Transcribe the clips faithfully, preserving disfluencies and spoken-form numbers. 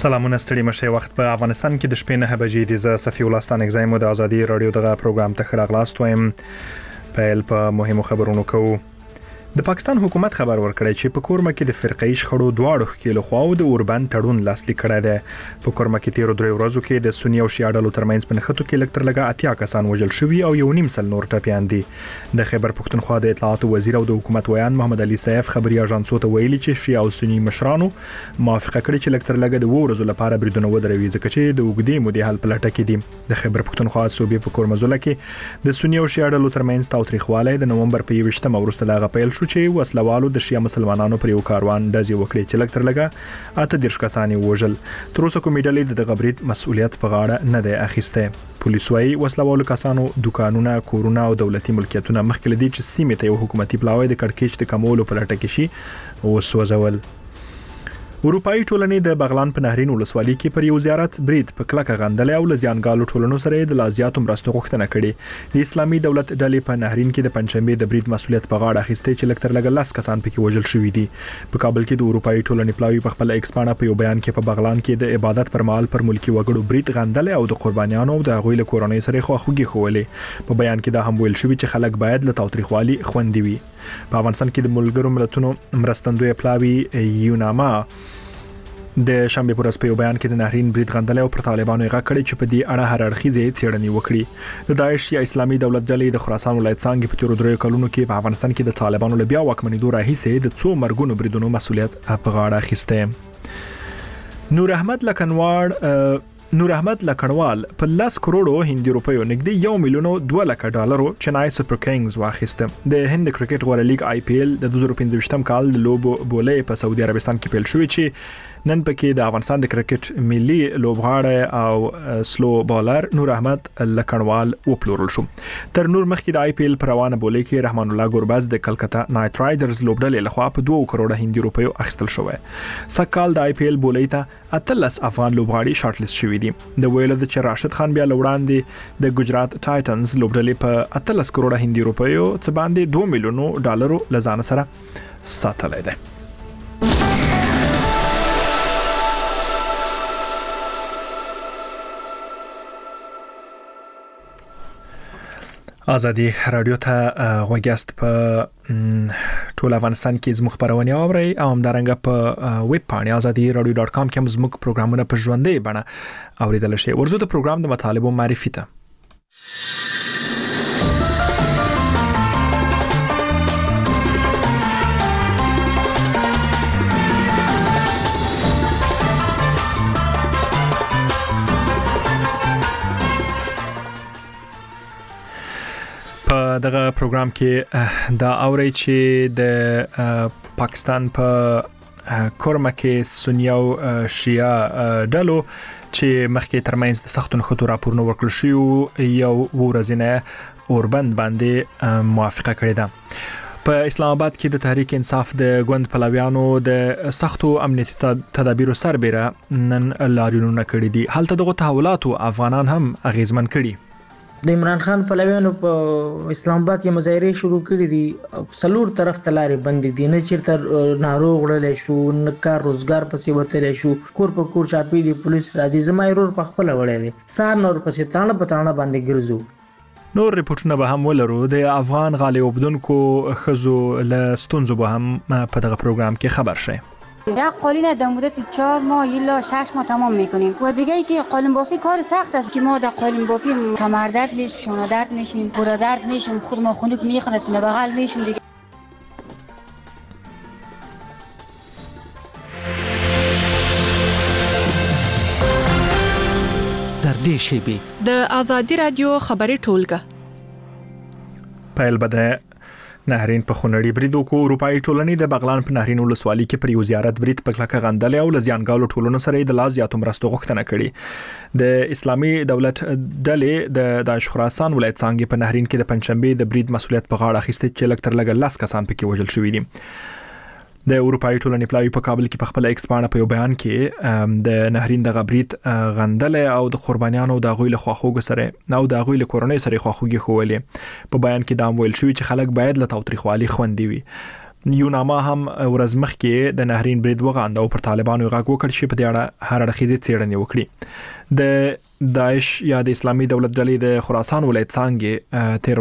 سلامونه ستړي مشه وخت په افغانستان کې د شپې نه بجې د ز صفي ولستان اگزایم د ازادي رادیو دغه پروګرام ته خراغلاست وایم. په په مهمو خبرونو کوو. د پاکستان حکومت خبر ورکړی چې په کورما کې د فرقې شخړو دواړو خکیلو خواو د اوربند تړون لاسلیک کړی دی. په کورما کې تیر درې ورځو کې د سنی او شیعه ډلو ترمنځ په نښتو کې لکتر لګا اتیا کسان وژل شوي او یو نیم سل نور ټپیان دي. د خیبر پښتونخوا د اطلاعات وزیر او د حکومت ویان محمد علي سیف خبري اژانسو ته ویلي چې شیعه او سنی مشرانو موافقه کړې چې لکتر لګا د ورځو لپاره بریدونه ودروي ځکه چې د وګړي مودې حل پلټه کې دي. د خیبر پښتونخوا صوبې په کورمزله کې د سنی او شیعه ډلو ترمنځ تاوتریخوالی د نومبر په یوویشتمه وروسته لاغه پیل شو چې وسلوال د شیعه مسلمانانو پر یو کاروان دزي وکړي چې لکتر لګا اته دیرش کسانی وژل. تر اوسه کومې ډلې د غبرید مسؤلیت په غاړه نه دی اخیسته. پولیس وايي وسلوالو کسانو دکانونه، کورونه او دولتي ملکیتونه مخکې لدی چې سیمه ته یو حکومتي پلاوی د کڑکېچ د کمولو په لټه کې شي او سوځول. اروپאי ټولنې د بغلان په نهرین ولسوالۍ کې پر یو زیارت برید په کلکه غندلې او لزیانګالو ټولنو سره د لازیاتو مرستو غوښتنه کړې. د اسلامي دولت ډلې په نهرین کې د پنځشنبه د برید مسؤلیت په غاړه اخیسته چې لکتر لګ لاس کسان پکې وژل شوي دي. په کابل کې د اروپאי ټولنې پلاوی په خپل ایکس پاڼه په یو بیان کې په بغلان کې د عبادت پر مهال پر ملکی وګړو برید غندلې او د قربانیانو او د غوی له کورنۍ سره خواخوږي خولې. په بیان کې دا هم ویل شوی چې خلک باید له تاوتریخوالي خوندي وي. په افغانستان کې د ملګرو ملتونو مرستندوی پلاوی یوناما د شنبه پر په بیان کې د نهرین برید غندل او پر طالبانو یې غکړي چې په دې اړه هر اړخیزه څېړنې وکړي. د داعش یا اسلامي دولت ډلې د خراسان ولایت څنګه په تیر درې کلونو کې په افغانستان کې د طالبانو له بیا واکمنېدو راهیسې د څو مرګونو بریدونو مسؤلیت په غاړه اخیسته. نور احمد لکنواړ نور احمد لکړوال په لاس کروڑو هندي روپیو نږدې یو میلیون دوه لک ډالرو چنای سپر کینګز واخیسته. د هند کرکټ غوړه لیګ آی پی ایل د دوه زره پنځه کال د لوبو بولې په سعودي عربستان کې پیل شوې چې نن پکې د افغانستان د کرکټ ملي لوبغاړی او سلو بالر نور احمد لکړوال وپلورل شو. تر نور مخکې د آی پی ایل پر روانه بولې کې رحمان الله ګورباز د کلکتا نایټ رایډرز لوبډلې لخوا په دوه کروڑه هندي روپیو اخیستل شوی. سکهال د آی پی ایل بولې ته اتلس افغان لوبغاړي شارټ لیست شوي دي. د ویلو د چې راشد خان بیا لوړاندې د ګجرات ټایټنز لوبډلې په اتلس کروڑه هندي روپیو څخه باندې دوه میلیون ډالرو لزان سره ساتلای دی. ازادي رادیو ته غوږیاست. په ټول افغانستان کې زموږ خبرونه اورئ او همدارنګه په ویب پاڼه ازادي رادیو ډاټ کام کې زموږ پروګرامونه په ژوندۍ بڼه اوریدل شي. ورزو د پروګرام د مطالبو معرفي ته دغه پروګرام کې دا اوري چې د پاکستان په کورما کې سنی او شیعه ډلو چې مخکې ترمنځ د سختو نښتو راپورونه ورکړل شوی یو ورځنه اوربند باندې موافقه کړې ده. په اسلام آباد کې د تحریک انصاف د ګوند پلویانو د سختو امنیتي تدابیرو سربېره نن لاریونونه کړي دي. هلته دغه تحولاتو افغانان هم اغیزمن کړي. د عمران خان پلویانو په اسلام آباد کې مظاهره شروع کړې دي. څلور طرف ته لارې بندې دي. نه چیرته ناروغ وړل شو، نه کار روزګار پسې وتل شو، کور په کور چاپی دي پولیس راځي. زما ایرور په خپل وړل دي سار نور پسې تانه په تانه باندې ګرځو. نور ریپورتونه به هم ولرو. د افغان غالي وبدونکو خزو له ستونزو به هم په دغه پروګرام کې خبر شي. یک قالین در مدت چهار ماه الا شش ماه تمام میکنیم. و دیگه ای که قالین بافی کار سخت است که ما در قالین بافی کمر درد میشیم، شانه درد میشیم، گوده درد میشیم، خود ما خنک میخوره، سینه بغل میشیم دیگه. در دې شیبې د ازادي رادیو خبري ټولګه پایل بده نهرین په خونړی بریدو کو اروپאי ټولنې د بغلان په نهرین ولسوالۍ کې پر یو زیارت برید په کلکه غندل او لزیانګالو ټولنو سره د لازیاتو مرستو غوښتنه کړې. د اسلامي دولت ډلې د داعش خراسان ولایت څنګه په نهرین کې د پنځشنبه د برید مسؤلیت په غاړه اخیسته چې لکتر لګ لاس کسان پکې وژل شوي دي. د اروپאי ټولنې پلاوی په کابل کې په خپل ایکس پاڼه په یو بیان کې د نهرین د غبرید غندل او د قربانیانو د غوی له خواخوږ سره او د غوی له کورنۍ سره خواخوږي خولې. په بیان کې دا ویل شوی چې خلک باید له تاوتریخوالي خوندي وي. یوناما هم ورځ مخکې د نهرین برید وغاند او پر طالبانو غږ وکړ چې په دې اړه هر اړخیزه څېړنه وکړي. د داعش یا د اسلامي دولت ډلې د خراسان ولایت څنګه تیر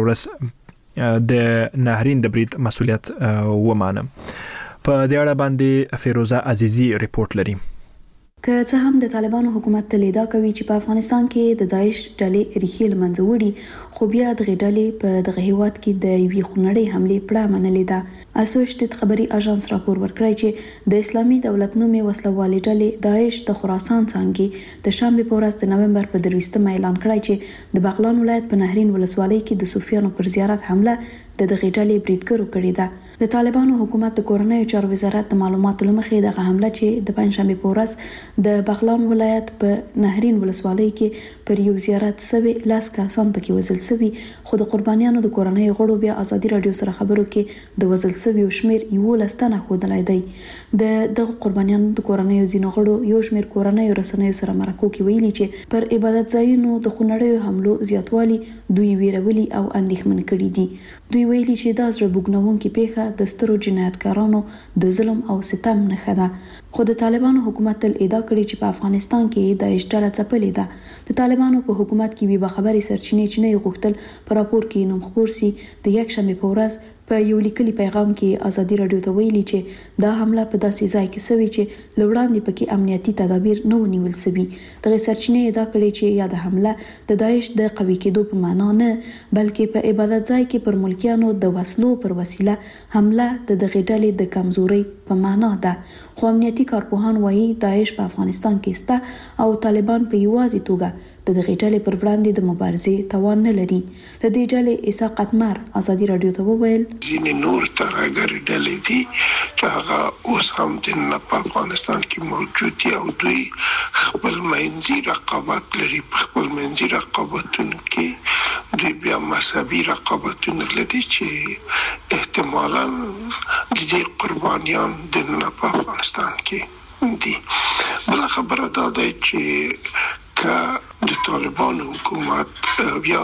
ورځ د نهرین د برید مسولیت ومانه. په دې اړه باندې فیروزه عزیزی ریپورت لري. که څه هم د طالبانو حکومت تل ادعا کوي چې په افغانستان کې د داعش ډلې ریښې له منځه وړي، خو بیا دغه ډلې په دغه هیواد کې د یوې خونړۍ حملې پړه منلې ده. اسوشییټډ خبري اژانس راپور ورکړی چې د اسلامي دولت نومي وسلوالې ډلې داعش د خراسان څنګه د شنبه په ورځ د نومبر په درویشتمه اعلان کړی چې د بغلان ولایت په نهرین ولسوالۍ کې د صوفیانو پر زیارت حمله د دغه ډلې بریدګرو کړې ده. د طالبانو حکومت د کورنیو چارو وزارت د معلوماتو لمخې دغه حمله چې د پنځشنبه په ورځ د بغلان ولایت په نهرین ولسوالۍ کې پر یو زیارت سوي لاس کسان پکې وژل شوي، خو د قربانیانو د کورنیو غړو بیا ازادي رادیو سره خبرو کې د وژل شوي شمیر یو لستانه ښودلای دی. د دغه قربانیانو د کورنیو ځینو غړو یو شمیر کورنیو رسنیو سره مرکو کې ویلي چې پر عبادت ځایونو د خونړیو حملو زیاتوالی دوی ویرولي او اندېښمن کړي دي. دوی ویلي چې دا زړه بوږنونکې پیښه د سترو جنایتکارانو د ظلم او ستم نښه ده. خو د طالبانو حکومت تل ادعا کړې چې په افغانستان کې داعش ډله ځپلې ده. د طالبانو په حکومت کې بې خبري سرچینې چې نه غوښتل په راپور کې نوم خپور سي. د یکشنبه په ورځ په یو لیکلي پیغام کې ازادي رادیو ته ویلي چې دا حمله په داسې ځای کې شوې چې لوړاندې پکې امنیتي تدابیر نه ونیول شوي. دغه سرچینې ادعا کړې چې یا د حمله د داعش د قوي کېدو په معنا نه، بلکې په عبادت ځای کې پر ملکیانو د وسلو پر وسیله حمله د دغه ډلې د کمزوري په معنا ده. خو امنیتي کارپوهان وایي داعش په افغانستان کې سته او طالبان په یوازې توګه د دغه ډلې پر وړاندې د مبارزې توان نه لري. له دې ډلې عیسی قطمر ازادي رادیو ته وویل ځینې نور ترهګر ډلې دي چې هغه اوس هم د په افغانستان کې موجود دي او دوی خپل منځي رقابت لري. په خپل منځي رقابتونو کې دوی بیا مذهبي رقابتونه لري چې احتمالاً د دې قربانیان د په افغانستان کې دي. بل خبره دا ده چې که د طالبانو حکومت بیا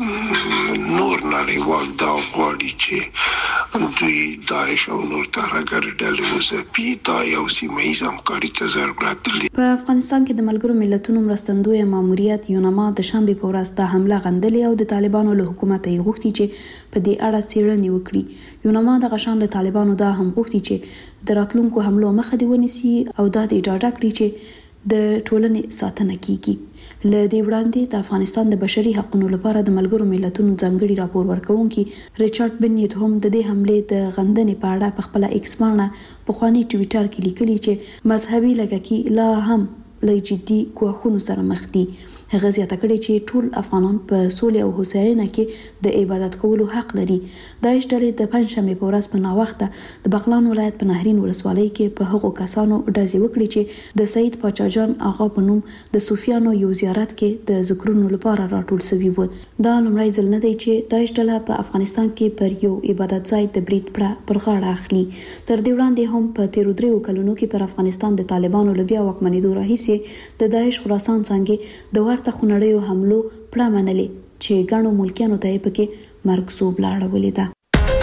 نور نړیوال دا غواړي چې دوی داعش او نور ترهګر ډلې وځپي، دا یو سیمه ییز همکاري ته ضرورت لري. په افغانستان کې د ملګرو ملتونو مرستندوی ماموریت یوناما د شنبه په ورځ د حمله غندلې او د طالبانو له حکومت یې غوښتي چې په دې اړه څېړنې وکړي. یوناما د غشان له طالبانو دا هم غوښتي چې د راتلونکو حملو مخه دی ونیسي او دا د اجازه کړي چې د ټولنې ساتنه کیږي. له دې وړاندې د افغانستان د بشري حقوقو لپاره د ملګرو ملتونو ځانګړي راپور ورکونکي ریچارډ بنیت هم د دې حملې د غندنې په اړه په خپل ایکس باندې په خواني ټویټر کې لیکلي چې مذهبي لږکي لا هم له جدي ګواښونو سره مخ دي. هغه زیاته کړې چې ټول افغانان په سولې او هوساینه کې د عبادت کولو حق لري. داعش ډلې د پنځشنبه په ورځ په ناوخته د بغلان ولایت په نهرین ولسوالۍ کې په هغو کسانو ډزې وکړې چې د سید پاچا جان آغا په نوم د صوفیانو یو زیارت کې د ذکرونو لپاره راټول شوي وو. دا لومړی ځل نه دی چې داعش ډله په افغانستان کې پر یو عبادت ځای د برید پړه پر غاړه اخلي. تر دې وړاندې هم په تیرو دریو کلونو کې پر افغانستان د طالبانو له بیا واکمنېدو راهیسې د داعش خراسان څنګه د ورته خونړیو حملو پړه منلې چې ګڼو ملکیانو ته یې پکې مرګ لاړولې ده.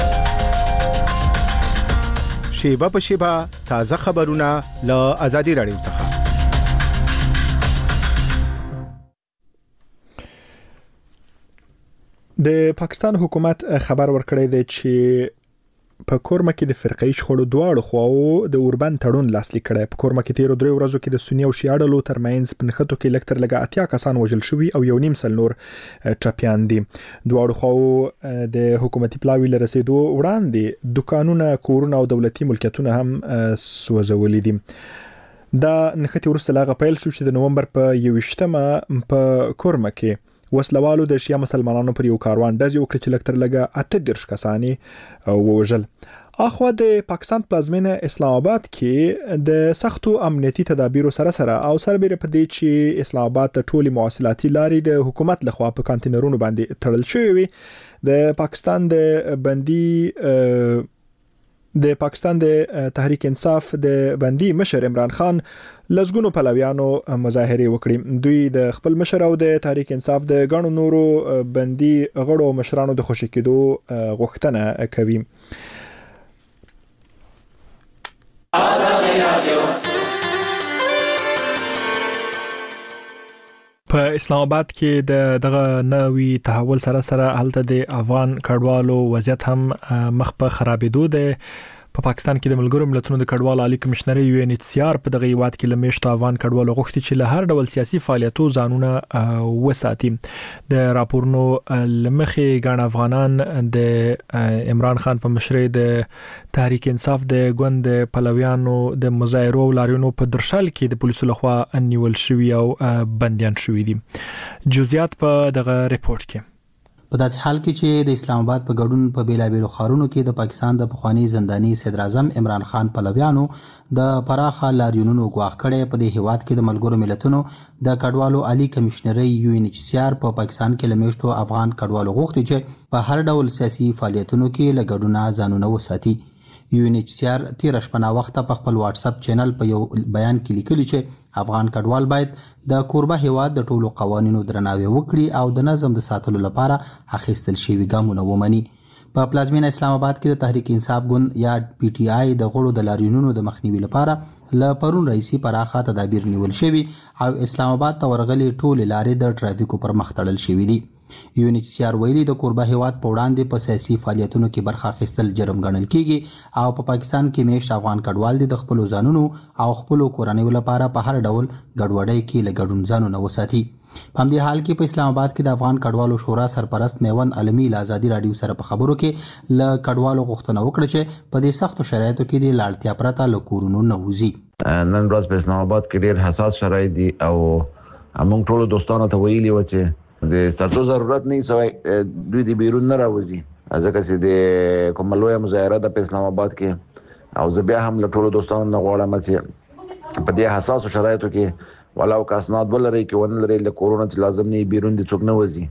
شیبه په شیبه تازه خبرونه له آزادي رادیو څخه. د پاکستان حکومت خبر ورکړی دی چې په کورما کې د فرقې شخړو دواړو خواو د اوربند تړون لاسلیک کړی. په کورما کې تیر درې ورځو کې د سنی او شیعه ډلو ترمنځ په نښتو کې لکتر لګا اتیا کسان وژل شوي او یو نیم سل نور ټپیان دي. دواړو خواو د حکومتي پلاوی لرسېدو وړاندې دکانونه، کورونه او دولتي ملکیتونه هم سوځولي دي. دا نښتې وروسته لاغه پیل شو چې د نومبر په یویشتمه په کورما کې وسلوالو د شیعه مسلمانانو پر یو کاروان ډزې وکړې چې لکتر لګا اته دېرش کسانې ووژل. اخوا د پاکستان پلازمینه اسلام آباد کې د سختو امنیتي تدابیرو سره سره او سربېره په دې چې اسلام آباد ته ټولي مواصلاتي لارې د حکومت لخوا په کانټینرونو باندې تړل شوې وي، د پاکستان د بندي د پاکستان د تحریک انصاف د بندي مشر عمران خان لزګونو پلویانو مظاهره وکړي. دوی د خپل مشر او د تحریک انصاف د غړو نورو بندي غړو مشرانو د خوشی کېدو غوښتنه کوي. په اسلام آباد کې د دغه نوي تحول سره سره هلته د افغان کډوالو وضعیت هم مخ په خرابېدو ده. په پاکستان کې د ملګرو ملتونو د کډوالو عالی کمشنر یو ان ایچ سی آر په دغه هیواد کې لمشت افغان کډوالو غوښتي چې له هر ډول سیاسي فعالیتونو ځانونه وساتي. د راپورونو لمخې ګڼ افغانان د عمران خان په مشرۍ د تحریک انصاف د ګوند پلویانو د مظاهرو لاریونو په درشل کې د پولیسو لخوا نیول شوی او بنديان شوی دي. جزئیات په دغه ریپورت کې. په داسې حال کې چې د اسلام آباد په ګډون په بیلابیلو ښارونو کې د پاکستان د پخوانی زنداني صدر اعظم عمران خان پلویانو د پراخه لاریونونو غواخ کړي. په دې هیواد کې د ملګرو ملتونو د کډوالو عالی کمشنري یو ان ایچ سی آر په پاکستان کې لمشتو افغان کډوالو غوښتي چې په هر ډول سیاسي فعالیتونو کې لګډونه ځانونه وساتي. یو ان ایچ سی آر تیر شپه وخت په خپل واتس اپ چینل په یو بیان کې لیکلي چې افغان کډوال باید د کوربه هیواد د ټولو قوانینو درناوی وکړي او د نظم د ساتلو لپاره اخیستل شوی ګامونه ومني. په پلازمینه اسلام آباد کې د تحریک انصاف ګوند یا پی ټی آی د غړو د لاریونونو د مخنیوي لپاره ل پرون رئیسي پراخه تدابیر نیول شوی او اسلام آباد ته ورغلي ټول لارې د ټرافیکو پر مخ تړل شوی دي. یو ان ایچ سی آر ویلي د کوربه هیواد په وړاندې په سیاسي فعالیتونو کې برخه اخیستل جرم ګڼل کیږي او په پاکستان کې میشت افغان کډوال دي د خپل ځانونو او خپل کورنیو لپاره په هر ډول ګډوډۍ کې لګډون ځانونه وساتي. په همدې حال کې په اسلام آباد کې د افغان کډوالو شورا سرپرست میوند علمي له ازادي رادیو سره په خبرو کې ل کډوالو غوښتنه وکړه چې په دې سختو شرایطو کې د لاړتیا پرته له کورونو نه وځي. نن ورځ په اسلام آباد کې ډېر حساس شرایط دي او موږ ټول دوستانو ته ویلي و چې د ستاسو ضرورت نه سوی دوی د بیرون نه راوځي ځکه چې د کوم لویه مظاهره د اسلام آباد کې او زه بیا هم له ټولو دوستانو نه غواړم چې په دې حساسو شرایطو کې ولاو که اسناد ولري کې ونه لري له کورونا چې لازم نه بیرون دي څوک نه وځي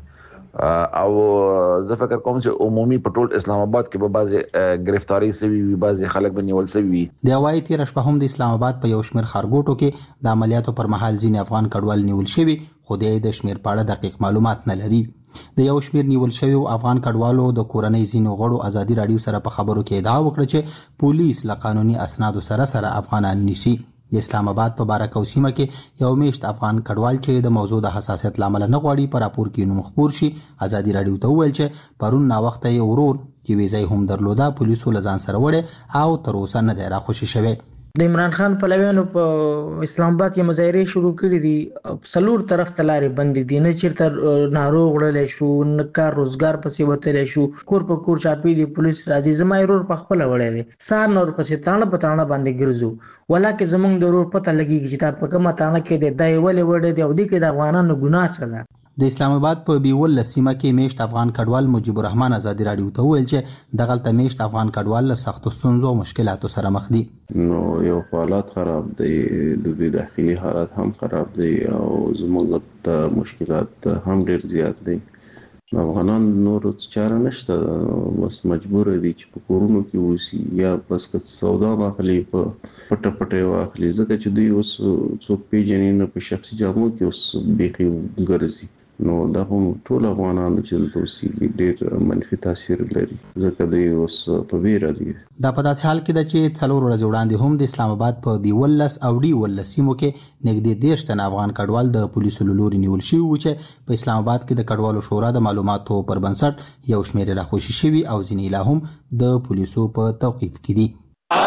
او زه فکر کوم چې عمومي په ټول اسلام آباد کې به بعضی گرفتاری سوي وي بعضی خلک به نیول سوي وي. د وايي تیر شپه هم د اسلام آباد په یو شمېر ښارګوټو کې د عملیاتو پر مهال ځینې افغان کډوال نیول شوي خو د شمېر په اړه دقیق معلومات نه لري. د یو شمېر نیول شوی افغان کډوالو د کورنۍ ځینو غړو ازادي رادیو سره په خبرو کې ادعا وکړه چې پولیس له قانوني اسنادو سره سره افغانان نیسي. د اسلام آباد په بارک او سیمه کې یو میشت افغان کډوال چې د موضوع د حساسیت لامل نه غواړي په راپور کې نوم خبر شي ازادي رادیو ته وویل چې پرون نا وخت یې ورور چې ویزای هم درلوده پولیسو لزان سره وړي او تر اوسه نه دی راخوشي شوی. د عمران خان پلویانو په اسلام آباد کې مظاهره شروع کړې دي. سلور طرف ته لارې بندې دي، نه چیرته ناروغ وړلی شو، نه کار روزګار پسې وتلی شو، کور په کور چاپی دي پولیس راځي. زما ورور په خپله وړی دی، سهار نه ورپسې تاڼه په تاڼه باندې ګرځو. ولاکې زمونږ د ورور پته لګېږي چې دا په کومه تاڼه کې دی، دا یې ولې وړی دی او دې کې د افغانانو ګناه څه ده. د اسلام آباد په بیول سیمه کې میشت افغان کډوال مجيب الرحمن ازادي رادیو ته ویل چې دغلته میشت افغان کډوال له سختو ستونزو او مشکلاتو سره مخ دي. نو یو حالات خراب دی، د دې داخلي حالات هم خراب دي او زموږ ته مشکلات هم ډیر زیات دي. افغانان نور چاره نشته، بس مجبور دي چې په کورونو کې اوسي یا بس که سودا واخلي په پټه پټه واخلي ځکه چې دوی اوس څوک پیژني نه په شخصي جامو کې اوس بیخي ګرځي. نو دا هم ټول افغانانو چې دوی ډېر منفي تاثیر لري ځکه دوی اوس په ویره دي. دا په داسې حال کې ده چې څلور ورځې وړاندې هم د اسلام آباد په بیولس او ډي ولس سیمو کې نږدې دېرش تنه افغان کډوال د پولیسو له لوري نیول شوي وو چې په اسلام آباد کې د کډوالو شورا د معلوماتو پر بنسټ یو شمېر یې راخوشي شوي او ځینې لا هم د پولیسو په توقیف کې دي.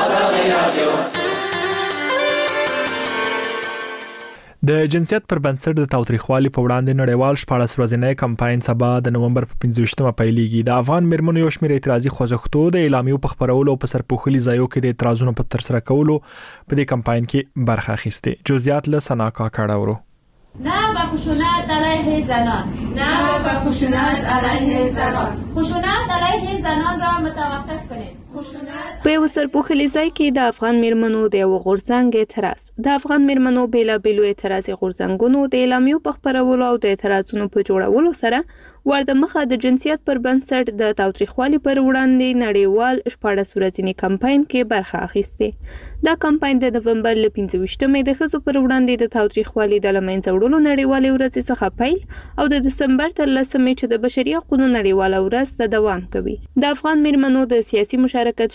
د جنسیت پر بنسټ د تاوتریخوالي په وړاندې نړیوال شپاړس ورځنی کمپاین سبا د نومبر په پنځه ویشتمه پیلېږي. د افغان میرمنو یو شمېر اعتراضي خوځښتونو د اعلامیو په خپرولو او په سرپوښلي ځایو کې د اعتراضونو په ترسره کولو په دې کمپاین کې برخه اخیسته. جزئیات له سنا کاکړه ورو. نه به خشونت علیه زنان، نه به خشونت علیه زنان، خشونت علیه زنان را متوقف کنید. په یو سرپوښلي ځای کې د افغان میرمنو د یو غورځنګ اعتراض. د افغان میرمنو بیلابیلو اعتراضي غورځنګونو د اعلامیو په خپرولو او د اعتراضونو په جوړولو سره ورته مخه د جنسیت پر بنسټ د تاوتریخوالي پر وړاندې نړیوال شپاړس ورځنی کمپاین کې برخه اخیسته. دا کمپاین د نومبر له پنځه ویشتمې د ښځو پر وړاندې د تاوتریخوالي د له منځه وړلو نړیوالې ورځې څخه پیل او د دسمبر تر لسمې چې د بشري حقوقو نړیواله ورځ ته دوام کوي. د افغان میرمنو د سیاسي مشارکت شبکې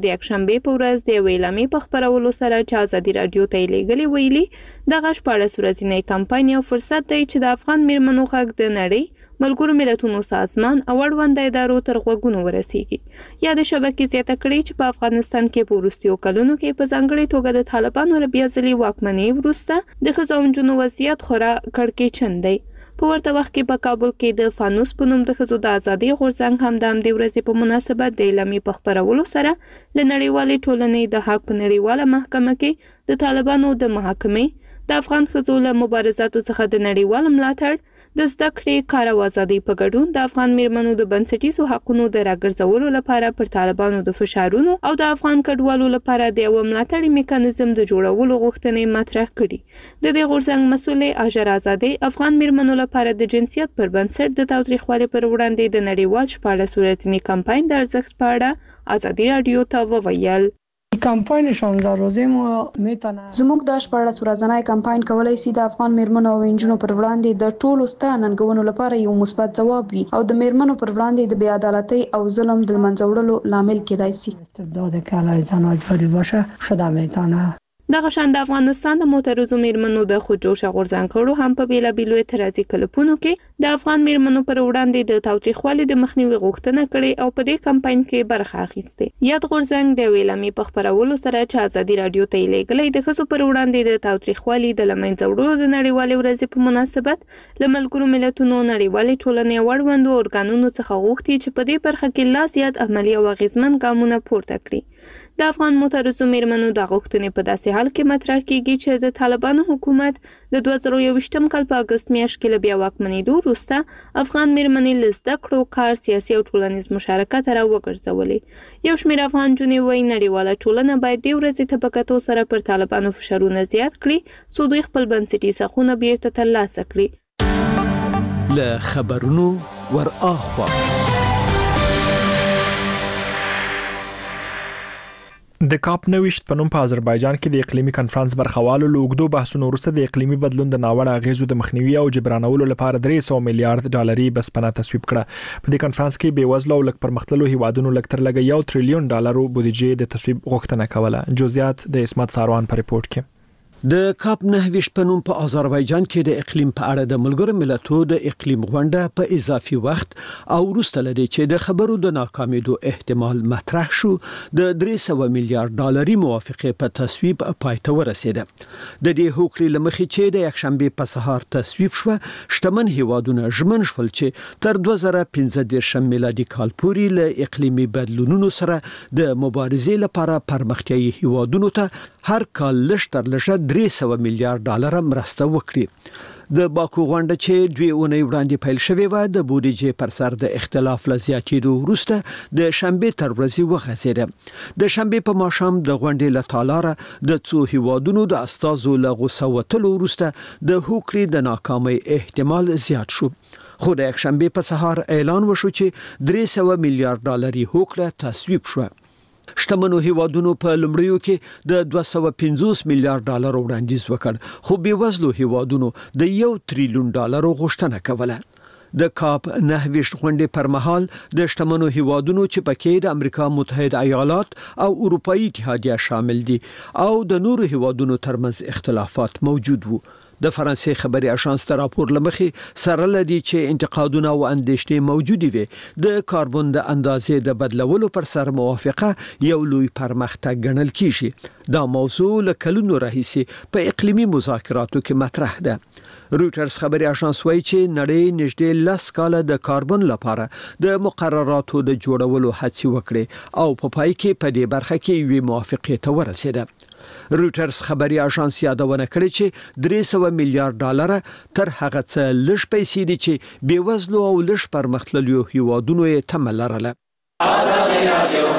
د یکشنبه په ورځ د ویلامې په خبرولو سره چې ازادي رادیو ته لېږلي ویلي دغه شپاړس ورځنی کمپاین یو فرصت دی چې د افغان میرمنو غږ د نړۍ ملګرو ملتونو سازمان او اړوند ادارو تر غوږونو ورسیږي. یا د شبکې زیاته کړې چې په افغانستان کې په وروستیو کلونو کې په ځانګړې توګه د طالبانو له بیا ځلې واکمنۍ وروسته د ښځو او نجونو وضعیت خورا کړکېچن دی. په ورته وخت کې په کابل کې د فانوس په نوم د ښځو د ازادۍ غورځنګ هم د همدې ورځې په مناسبت د اعلامیې په خپرولو سره له نړیوالې ټولنې د حق په نړیواله محکمه کې د طالبانو د محاکمې د افغان ښځو له مبارزاتو څخه د نړیوال ملاتړ د زده کړې کار او ازادۍ په ګډون د افغان میرمنو د بنسټیزو حقونو د راګرځولو لپاره پر طالبانو د فشارونو او د افغان کډوالو لپاره د یو ملاتړي میکانیزم د جوړولو غوښتنې مطرح کړي. د دې غورځنګ مسؤل اجر آزادۍ افغان میرمنو لپاره د جنسیت پر بنسټ د تاوتریخوالي پر وړاندې د نړیوال شپاړس ورځني کمپاین د ارزښت په اړه ازادي رادیو ته وویل. کمپاین شانزده روزه مو میتونه زموږ د شپاړس ورځنی کمپاین کولای شي د افغان میرمنو او انجونو پر وړاندې د ټولو ستر ننګونو لپاره یو مثبت ځواب وي او د میرمنو پر وړاندې د بې عدالتۍ او ظلم د منځه وړلو لامل کېدای شي. استبداد کالای زنان جاری باشه شده میتونه. دغه شان د افغانستان د معترضو میرمنو د خودجوشه غورځنګړو هم په بیلابیلو اعتراضي کلپونو کې د افغان میرمنو پر وړاندې د تاوتریخوالي د مخنیوي غوښتنه کړې او په دې کمپاین کې برخه اخیسته. یاد غورځنګ د ویلامې په خبرولو سره چې ازادي رادیو ته لېږلې د ښځو پر وړاندې د تاوتریخوالي د لمنځه وړلو د نړیوالې ورځې په مناسبت له ملګرو ملتونو نړیوالې ټولنې وړوندو ارګانونو څخه غوښتي چې په دې برخه کې لا زیات عملي او اغیزمن ګامونه پورته کړي. د افغان معترضو میرمنو د غوښتنې په داسې حال کې مطرح کیږي چې د طالبانو حکومت د دوه زره یوویشتم کال په اګست میاشت کې له بیا واکمنېدو وروسته افغان میرمنې له زده کړو، کار، سیاسي او ټولنیز مشارکت را وګرځولې. یو شمېر افغان نجونې وایي نړیواله ټولنه باید دې ورځې ته په کتو سره پر طالبانو فشارونه زیات کړي څو دوی خپل بنسټیز حقونه بیرته ترلاسه کړي. له خبرونو ور اخوا د کاپ نوښت په نوم په آذربایجان کې د اقلیمي کنفرانس برخوالو له اوږدو بحثونو وروسته د اقلیمي بدلون د ناوړه اغیزو د مخنیوي او جبرانولو لپاره درې سوه میلیارډ ډالري بسپنه تصویب کړه. په دې کنفرانس کې بې وزله او لږ پرمختللو هیوادونو لږ تر لږه یو تریلیون ډالرو بودیجې د تصویب غوښتنه کوله. جزئیات د اسمت ساروان په ریپورت کې. د کاپ نهه په نوم په آذربایجان کې د اقلیم په اړه د ملګرو ملتونو د اقلیم غونډه په اضافي وخت او وروسته لري چې د خبرو د ناکامیدو احتمال مطرح شو د درې سوه میلیارډ ډالري موافقه په تصویب پای ته ورسیده. د دې هوکړې لمخې چې د یکشنبه په سهار تصویب شو شتمن هیوادونه ژمن شول چې تر دوه زره پنځه دېرش میلادي کال پورې له اقلیمي بدلونونو سره د مبارزې لپاره پرمختیايي هیوادونو ته هر کال لږ تر لږه درې سوه میلیارډ ډالر مرسته وکړي. د باکو غونډه چې دوی اونۍ وړاندې پیل شوې و د بودیجې پر سر د اختلاف له زیاتېدو وروسته د شنبه تر ورځې وغځېده. د شنبه په ماښام د غونډې له تالاره د څو هیوادونو د استازو له غوسه وتلو وروسته د هوکړې د ناکامۍ احتمال زیات شو. خو د یکشنبه په سهار اعلان وشو چې درې سوه میلیارډ ډالري هوکړه تصویب شوه. شتمنو هیوادونو په لومړیو کې د دوه سوه پنځوس میلیارډ ډالر وړاندیز وکړ خو بېوزلو هیوادونو د یو تریلیون ډالر غوښتنه کوله. د کاپ نهه غونډې پر مهال د شتمنو هیوادونو چې پکې د امریکا متحده ایالات او اروپאי اتحادیه شامل دي او د نورو هیوادونو ترمنځ اختلافات موجود وو. د فرانسې خبري اژانس ته راپور لمخې سره لدی چې انتقادونه او اندېښنې موجود وي. د کاربن د اندازې د بدلولو پر سر موافقه یو لوی پرمختګ ګڼل کیږي. دا موضوع له کلونو راهیسې په اقلیمي مذاکراتو کې مطرح ده. رويټرز خبري اژانس وایي چې نړۍ نږدې لس کاله د کاربن لپاره د مقرراتو د جوړولو هڅې وکړي او په پای کې په دې برخه کې یوې موافقې ته ورسېده. رويټرز خبري اژانس یادونه کړې چې درې سوه میلیارډ ډالر تر هغه څه لږ پیسې دي چې بېوزلو او لږ پرمختللو هیوادونو یې تمه لرله. آزادي رادیو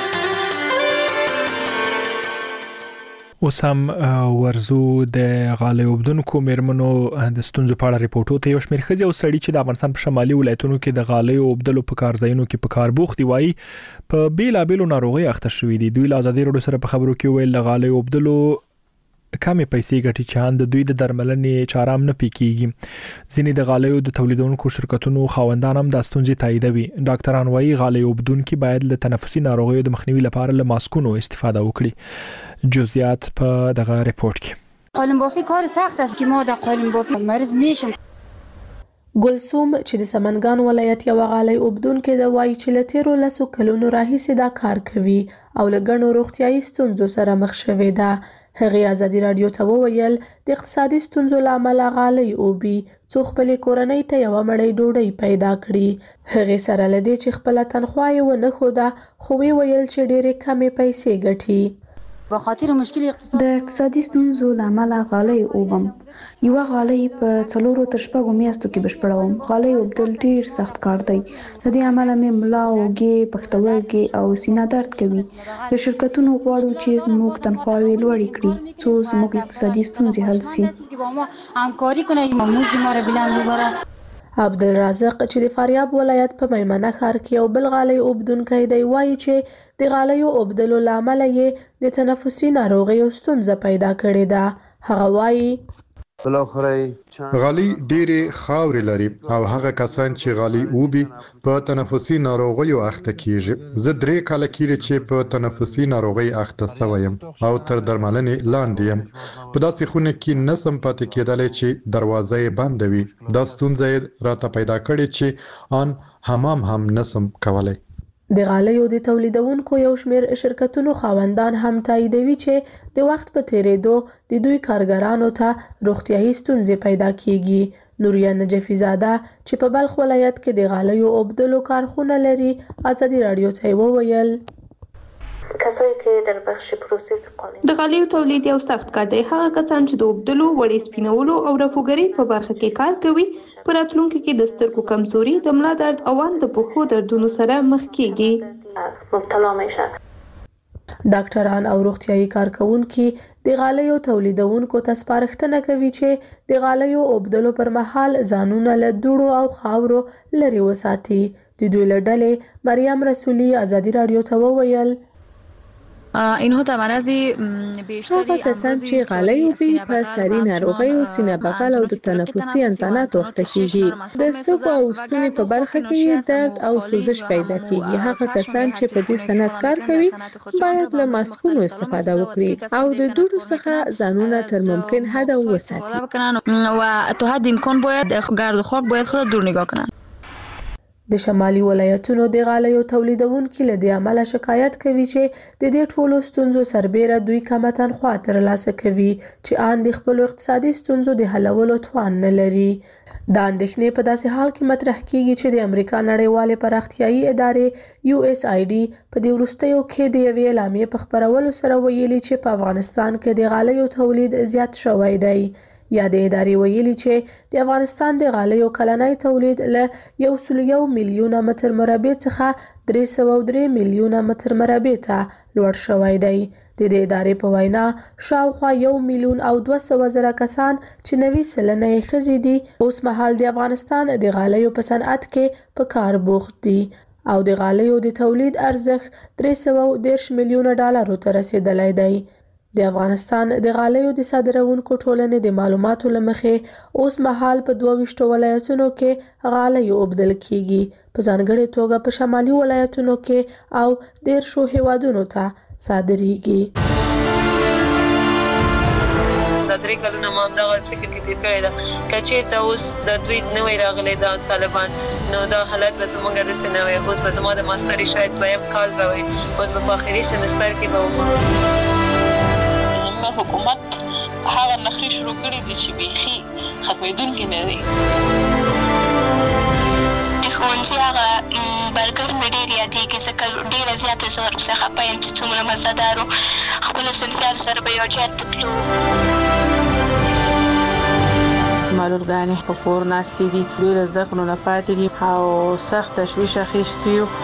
اوس هم ورزو د غالۍ اوبدونکو میرمنو د ستونزو په اړه ریپورټو ته یو شمېر ښځې او سړي چې د افغانستان په شمالي ولایتونو کې د غالۍ اوبدلو په کارځایونو کې په کار بوخت دي وایي په بیلابیلو ناروغۍ اخته شوي دي. دوی له ازادي رادیو سره په خبرو کې ویل د غالۍ اوبدلو کمې پیسې ګټي چې د دوی د درملنې چارام نه پکېږي. ځینې د غالیو د تولیدونکو شرکتونو خاوندان هم د ستونزې تاییدوي. ډاکټران وايي غالۍ اوبدونکي باید له تنفسي ناروغیو د مخنیوي لپاره له ماسکونو استفاده وکړي. جزئیات په دغه ریپورت کې. قالین بافی کار سخت است که ما در قالین بافی مریض میشیم. ګلسوم چې د سمنګان ولایت یو غالۍ اوبدونکې د وایي چې له تیرو لسو کلونو راهیسې دا کار کوي او له ګڼو روغتیایي ستونزو سره مخ شوې ده. هغې ازادي راډیو ته وویل د اقتصادي ستونزو له امله غالۍ اوبي څو خپلې کورنۍ ته یوه مړۍ ډوډۍ پیدا کړي. هغې سره له دې چې خپله تنخوا یې ونه ښوده خو ویې ویل چې ډېرې کمې پیسې ګټي. به خاطر مشکل اقتصاد د اقتصادي ستونزو له امله غالۍ اوبم. یوه غالۍ په څلورو تر شپږو میاشتو کې بشپړوم. غالۍ اوبدل ډیر سخت کار دی. له دې امله مې ملا، اوږې، پښتورګي او سینه درد کوي. له شرکتونو غواړو چې زموږ تنخواوې لوړې کړي څو زموږ اقتصادي ستونزې حل شي. همکاری کنه مزد ما را بلند ببره. عبدالرازق چې د فاریاب ولایت په میمنه ښار کې یو بل غالۍ اوبدونکی دی وایي چې د غالیو اوبدلو له امله یې د تنفسي ناروغیو ستونزه پیدا کړې ده. هغه وایي غالۍ ډېرې خاورې لري او هغه کسان چې غالۍ اوبي په تنفسي ناروغیو اخته کیږي. زه درې کاله کېږي چې په تنفسي ناروغۍ اخته شوی یم او تر درملنې لاندې یم. په داسې خونه کې نسم پاتې کېدلی چې دروازه یې بنده وي. دا ستونزه یې راته پیدا کړې چې آن حمام هم نسم کولی. د غالیو د تولیدونکو یو شمېر شرکتونو خاوندان هم تاییدوي چې د وخت په تیریدو د دوی کارګرانو ته روغتیایي ستونزې پیدا کیږي. نوریا نجفی زاده چې په بلخ ولایت کې د غالیو اوبدلو کارخونه لري ازادي راډیو ته وویل کسایی که در بخش پروسس قالین د غالیو تولید یو سخت کار دی. هغه کسان چې د اوبدلو، وړې سپینولو او رفوګرۍ په برخه کې کار کوي په راتلونکي کې د سترګو کمزوري، د ملا درد او ان د پښو دردونو سره مخ کیږي. مبتلا میشه. ډاکټران او روغتیایي کارکونکي د غالیو تولیدونکو ته سپارښتنه کوي چې د غالیو اوبدلو پر مهال ځانونه له دوړو او خاورو لرې وساتي. د دوی له ډلې مریم رسولي ازادي راډیو ته وویل اینها در معرض بیشتری هغه کسان چې غالی اوبي په ساري ناروغیو، سینه بغل او د تنفسي انتاناتو اخته کیږي. د سږو او ستوني په برخه کې درد او سوزش پیدا کیږي. هغه کسان چې په دې صنعت کار کوي باید له ماسکونو استفاده وکړي او د دوړو څخه ځانونه تر ممکن حد وساتي. و تا حد امکان باید گرد و خاک باید خود دور نگاه کنن. د شمالي ولایتونو د غالیو تولیدونکي له دې امله شکایت کوي چې د دې ټولو ستونزو سربیره دوی کمه تنخوا ترلاسه کوي چې آن د خپلو اقتصادي ستونزو د حلولو توان نه لري. دا اندېښنې په داسې حال کې مطرح کیږي چې د امریکا نړیوالې پراختیایي ادارې یو اس آی ډي په دې وروستیو کې د یوې اعلامیې په خپرولو سره ویلي چې په افغانستان کې د غالیو تولید زیات شوی دی. یا د ادارې ویلي چې د افغانستان د غالیو کلنی تولید له یو سل یو میلیونه متر مربع څخه درې سوه درې میلیونه متر مربع ته لوړ شوی دی. د دې ادارې په وینا شاوخوا یو میلیون او دوه سوه زره کسان چې نوي سلنه یې ښځې دي اوس مهال د افغانستان د غالیو په صنعت کې په کار بوخت دي او د غالیو د تولید ارزښت درې سوه دېرش میلیونه ډالرو ته رسیدلی دی. د افغانستان د غالیو د صادرونکو ټولنې د معلوماتو له مخې اوس مهال په دوه ویشتو ولایتونو کې غالۍ اوبدل کیږي، په ځانګړې توګه په شمالي ولایتونو کې او دیرشو هیوادونو ته صادریږي. دا درې کلونه ما همدغه فکر کې تېر کړی ده که چېرته اوس د دوی نه وی راغلی دا طالبان نو دا حالت به زموږ داسې نه وی. اوس به زما د ماستري شاید دویم کال به وی، اوس به په آخري سمستر کې به وم. حکومت هغه نخري شروع کړي دي چې بیخي ختمېدونکي نه دي. د ښوونځي هغه برګر مې ډېر یادېږي ځکه ډېره زیاته زه ورپسې خفه یم چې څومره مزهدار و. خپلو صنفیانو سره به یو ځای ته تلو. معلولګانې په کور ناستې دي، دوی له زده کړو نه پاتې دي او سخت تشویش اخیستي یو.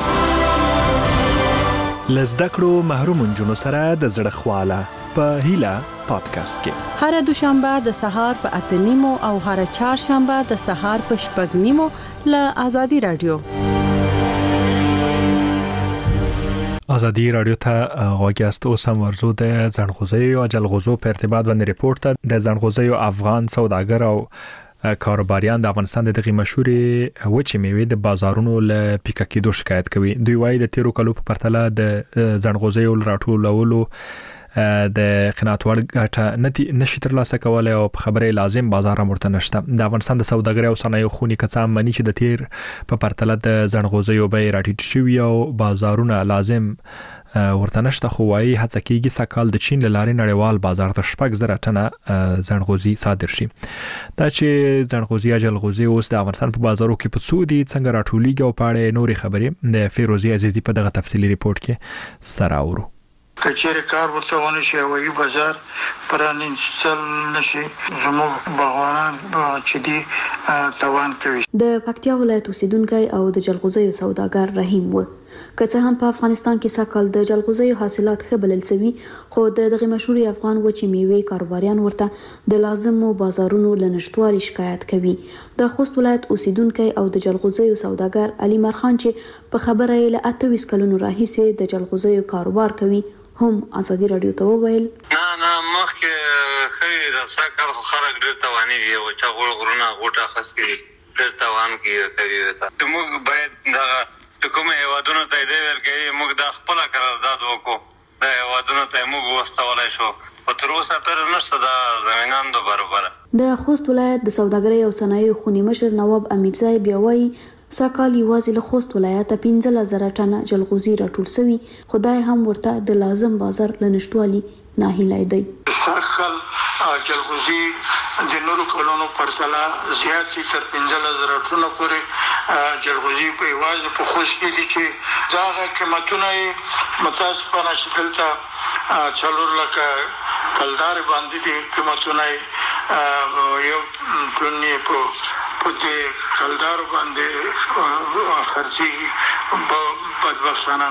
له زده کړو محروم نجونو سره د زړه خواله په هیله پادکاسټ کې هر دوشنبه د سهار په اته نیمو او هر چهارشنبه د سهار په شپږ نیمو له آزادي رادیو. ازادي رادیو ته غوږیاست. اوس هم ورزو د ځنغوزیو او جلغوزو په ارتباط باندې ریپورت ته د ځنغوزیو افغان سوداګر او کاروباریان د افغانستان د دغه مشهوري وچې میوې د بازارونو له پیکا کېدو شکایت کوي. دوی وايي د تیرو کلو په پرتله د ځنغوزیو راټولولو د قناعت وړ ګټه نشي ترلاسه کولای او په خبره لازم بازار مرته نشته. د افغانستان د سوداګرۍ او صنایعو خونی کڅام منی چې د تیر په پرتله د ځنغوزیو به راټیټ شوی او بازارونه لازم ورته نشته، خو وايي هڅه کیږي سکهال د چین لارې نړیوال بازار ته شپږ زره ټنه ځنغوزي صادر شي. دا چې ځنغوزي او جلغوزي اوس د افغانستان په بازارو کې په څو دي څنګه راټولېږي او په اړه نورې خبرې د فیروزي عزیزي په دغه تفصیلی ریپورت کې سره اورو. کچېر کار ورته ونه شي وایي بازار پرانیستل نشي، زموږ باغوانان چې دي توان کوي. د پکتیا ولایت اوسیدونکو او د جلغوزیو سوداګر رحیم و که څه هم په افغانستان کې سکهال د جلغوزیو حاصلات ښه بلل شوي، خو د دغه مشهور افغان وچې میوې کاروباریان ورته د لازمو بازارونو له نشټوالي شکایت کوي. د خوست ولایت اوسیدونکو او د جلغوزیو سوداګر علي مرخان چې په خبره یې له اته ویشت کلونو راهیسې د جلغوزیو کاروبار کوي هم ازادي رادیو ته وویل نه نه مخکې خیر د سکهال خو خلک ډېر تواني دي او چې غوړ غرونه غوټه خاص کړي ډېر توان کوي. موږ باید دغه کومه هیوادونو ته دی ورکوي، موږ د خپل قرارداد وکړو، د هیوادونو ته موږ وستولای شو، په تر اوسه پورې نشته د زمینان د برابر. د خوست ولایت د سوداګرۍ او صنایعو خونی مشر نواب امیرزای بیا وایي سکهال یوازې له خوست ولایت پنځه زره ټنه جلغوزي راټول شوي، خدای هم ورته د لازم بازار له نشټوالي ناهیلی دی. سکهال جلغوزي د نورو کلونو پرتله زیات سي تر پنځه زره ټنه پورې جلغوزي په یوازې په خوست کې دي چې دا قیمتونه متاسفانه شکل ته څلور لکه کلدار باندې دي. قیمتونه یو ټنې په په دې کلدار باندې خرچي بدبختانه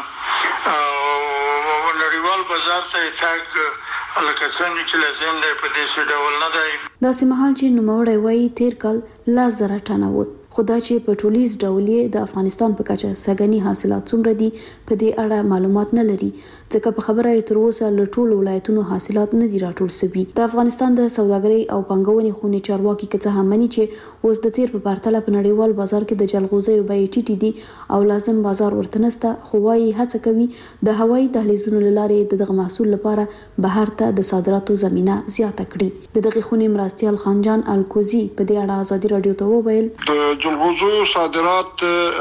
او نړیوال بازار ته تاګ لکه څنګه چې لازم دی په دې ډول نه دی. داسې مهال چې نوموړی وایي تیر کال لس زره ټنه و، خو دا چې په ټولیز ډول یې د افغانستان په کچه سږني حاصلات څومره دي په دې اړه معلومات نه لري، ځکه په خبره یې تر اوسه له ټولو ولایتونو حاصلات نه دي راټول شوي. د افغانستان د سوداګرۍ او پانګونې خونې چارواکي که څه هم مني چې اوس د تیر په پرتله په نړیوال بازار کې د جلغوزیو بیې ټیټې دي او لازم بازار ورته نشته، خو وايي هڅه کوي د هوایي دهلیزونو له لارې د دغه محصول لپاره بهر ته د صادراتو زمینه زیاته کړي. د دغه خونې مرستیال خانجان الکوزي په دې اړه ازادي رادیو ته وویل د جلغوزیو صادرات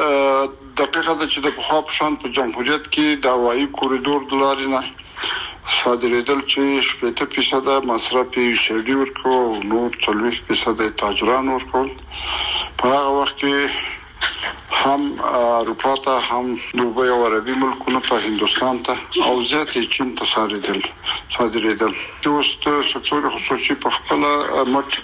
دقیقه د چې د پخوا په شان په جمهوریت کې د هوایي کوریدور د لارې نه صادرېدل چې شپږ فیصد مصرف یې شرډي ورکو او نور څلوېښت فیصد تاجران ورکول. په هغه وخت کې هم اروپا ته هم دوبه او عربي ملکونو ته هندوستان ته او زیات چین ته صادرېدل صادرېدل چې اوس سکتور خصوصي په خپل مټ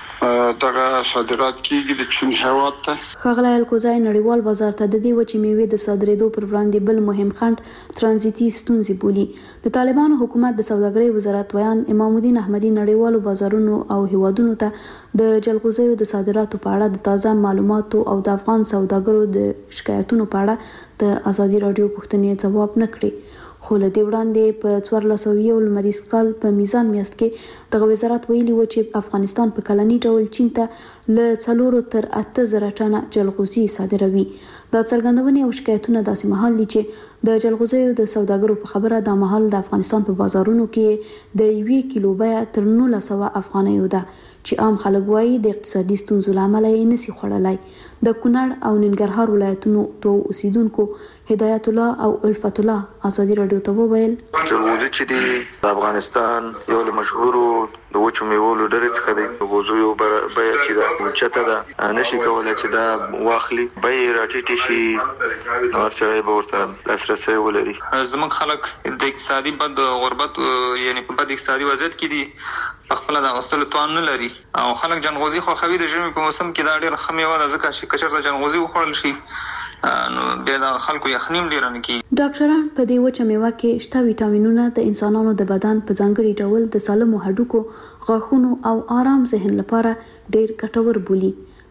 دغه صادرات کیږي د چین هیواد ته. ښاغلی الکوزای نړیوال بازار ته د دې وچې میوې د صادرېدو پر وړاندې بل مهم خنډ ترانزیتي ستونزې بولي. د طالبانو حکومت د سوداګرۍ وزارت ویان امام الدین احمدي نړیوالو بازارونو او هیوادونو ته د جلغوزیو د صادراتو په اړه د تازه معلوماتو او د افغان سوداګرو د شکایتونو په اړه د ازادي رادیو پوښتنې ځواب نه کړي. خو له دې وړاندې په څوارلس سوه یو لمریز کال په میزان میاشت کې دغه وزارت ویلي و چې افغانستان په کلني ډول چین ته له څلورو تر اته زره ټنه جلغوزي صادروي. دا څرګندونې او شکایتونه داسې مهال دي چې د جلغوزیو د سوداګرو په خبره دا مهال د افغانستان په بازارونو کې د یوې کیلو بیه تر نولس سوه افغانیو ده چې عام خلک وایي د اقتصادي ستونزو له امله یې نشي خوړلی. د کونړ او ننګرهار ولایتونو دوه اوسیدونکو هدایت الله او الفت الله ازادي رادیو ته وویل جلغوزي چې دی د افغانستان یو له مشهورو د وچو میوو له ډلې څخه دی. جلغوزیو بیه چې ده اوچته ده، نشي کولی چې دا واخلي، بیې راټیټې شي، هر سړی به ورته لاسرسی ولري. زموږ خلک د اقتصادي بد غربت یعنی په بد اقتصادي وضعیت کې دي، په خپله د اغوستلو توان نه لري او خلک جلغوزي خوښوي. د ژمي په موسم کې دا ډېره ښه میوه ده، ځکه چې که چېرته جلغوزي وخوړل شي نو بیا د خلکو یخني هم ډېره نه کېږي. ډاکټران په دې وچه میوه کې شته ویټامینونه د انسانانو د بدن په ځانګړي ډول د سالمو هډوکو، غاښونو او آرام ذهن لپاره ډېر ګټور بولي.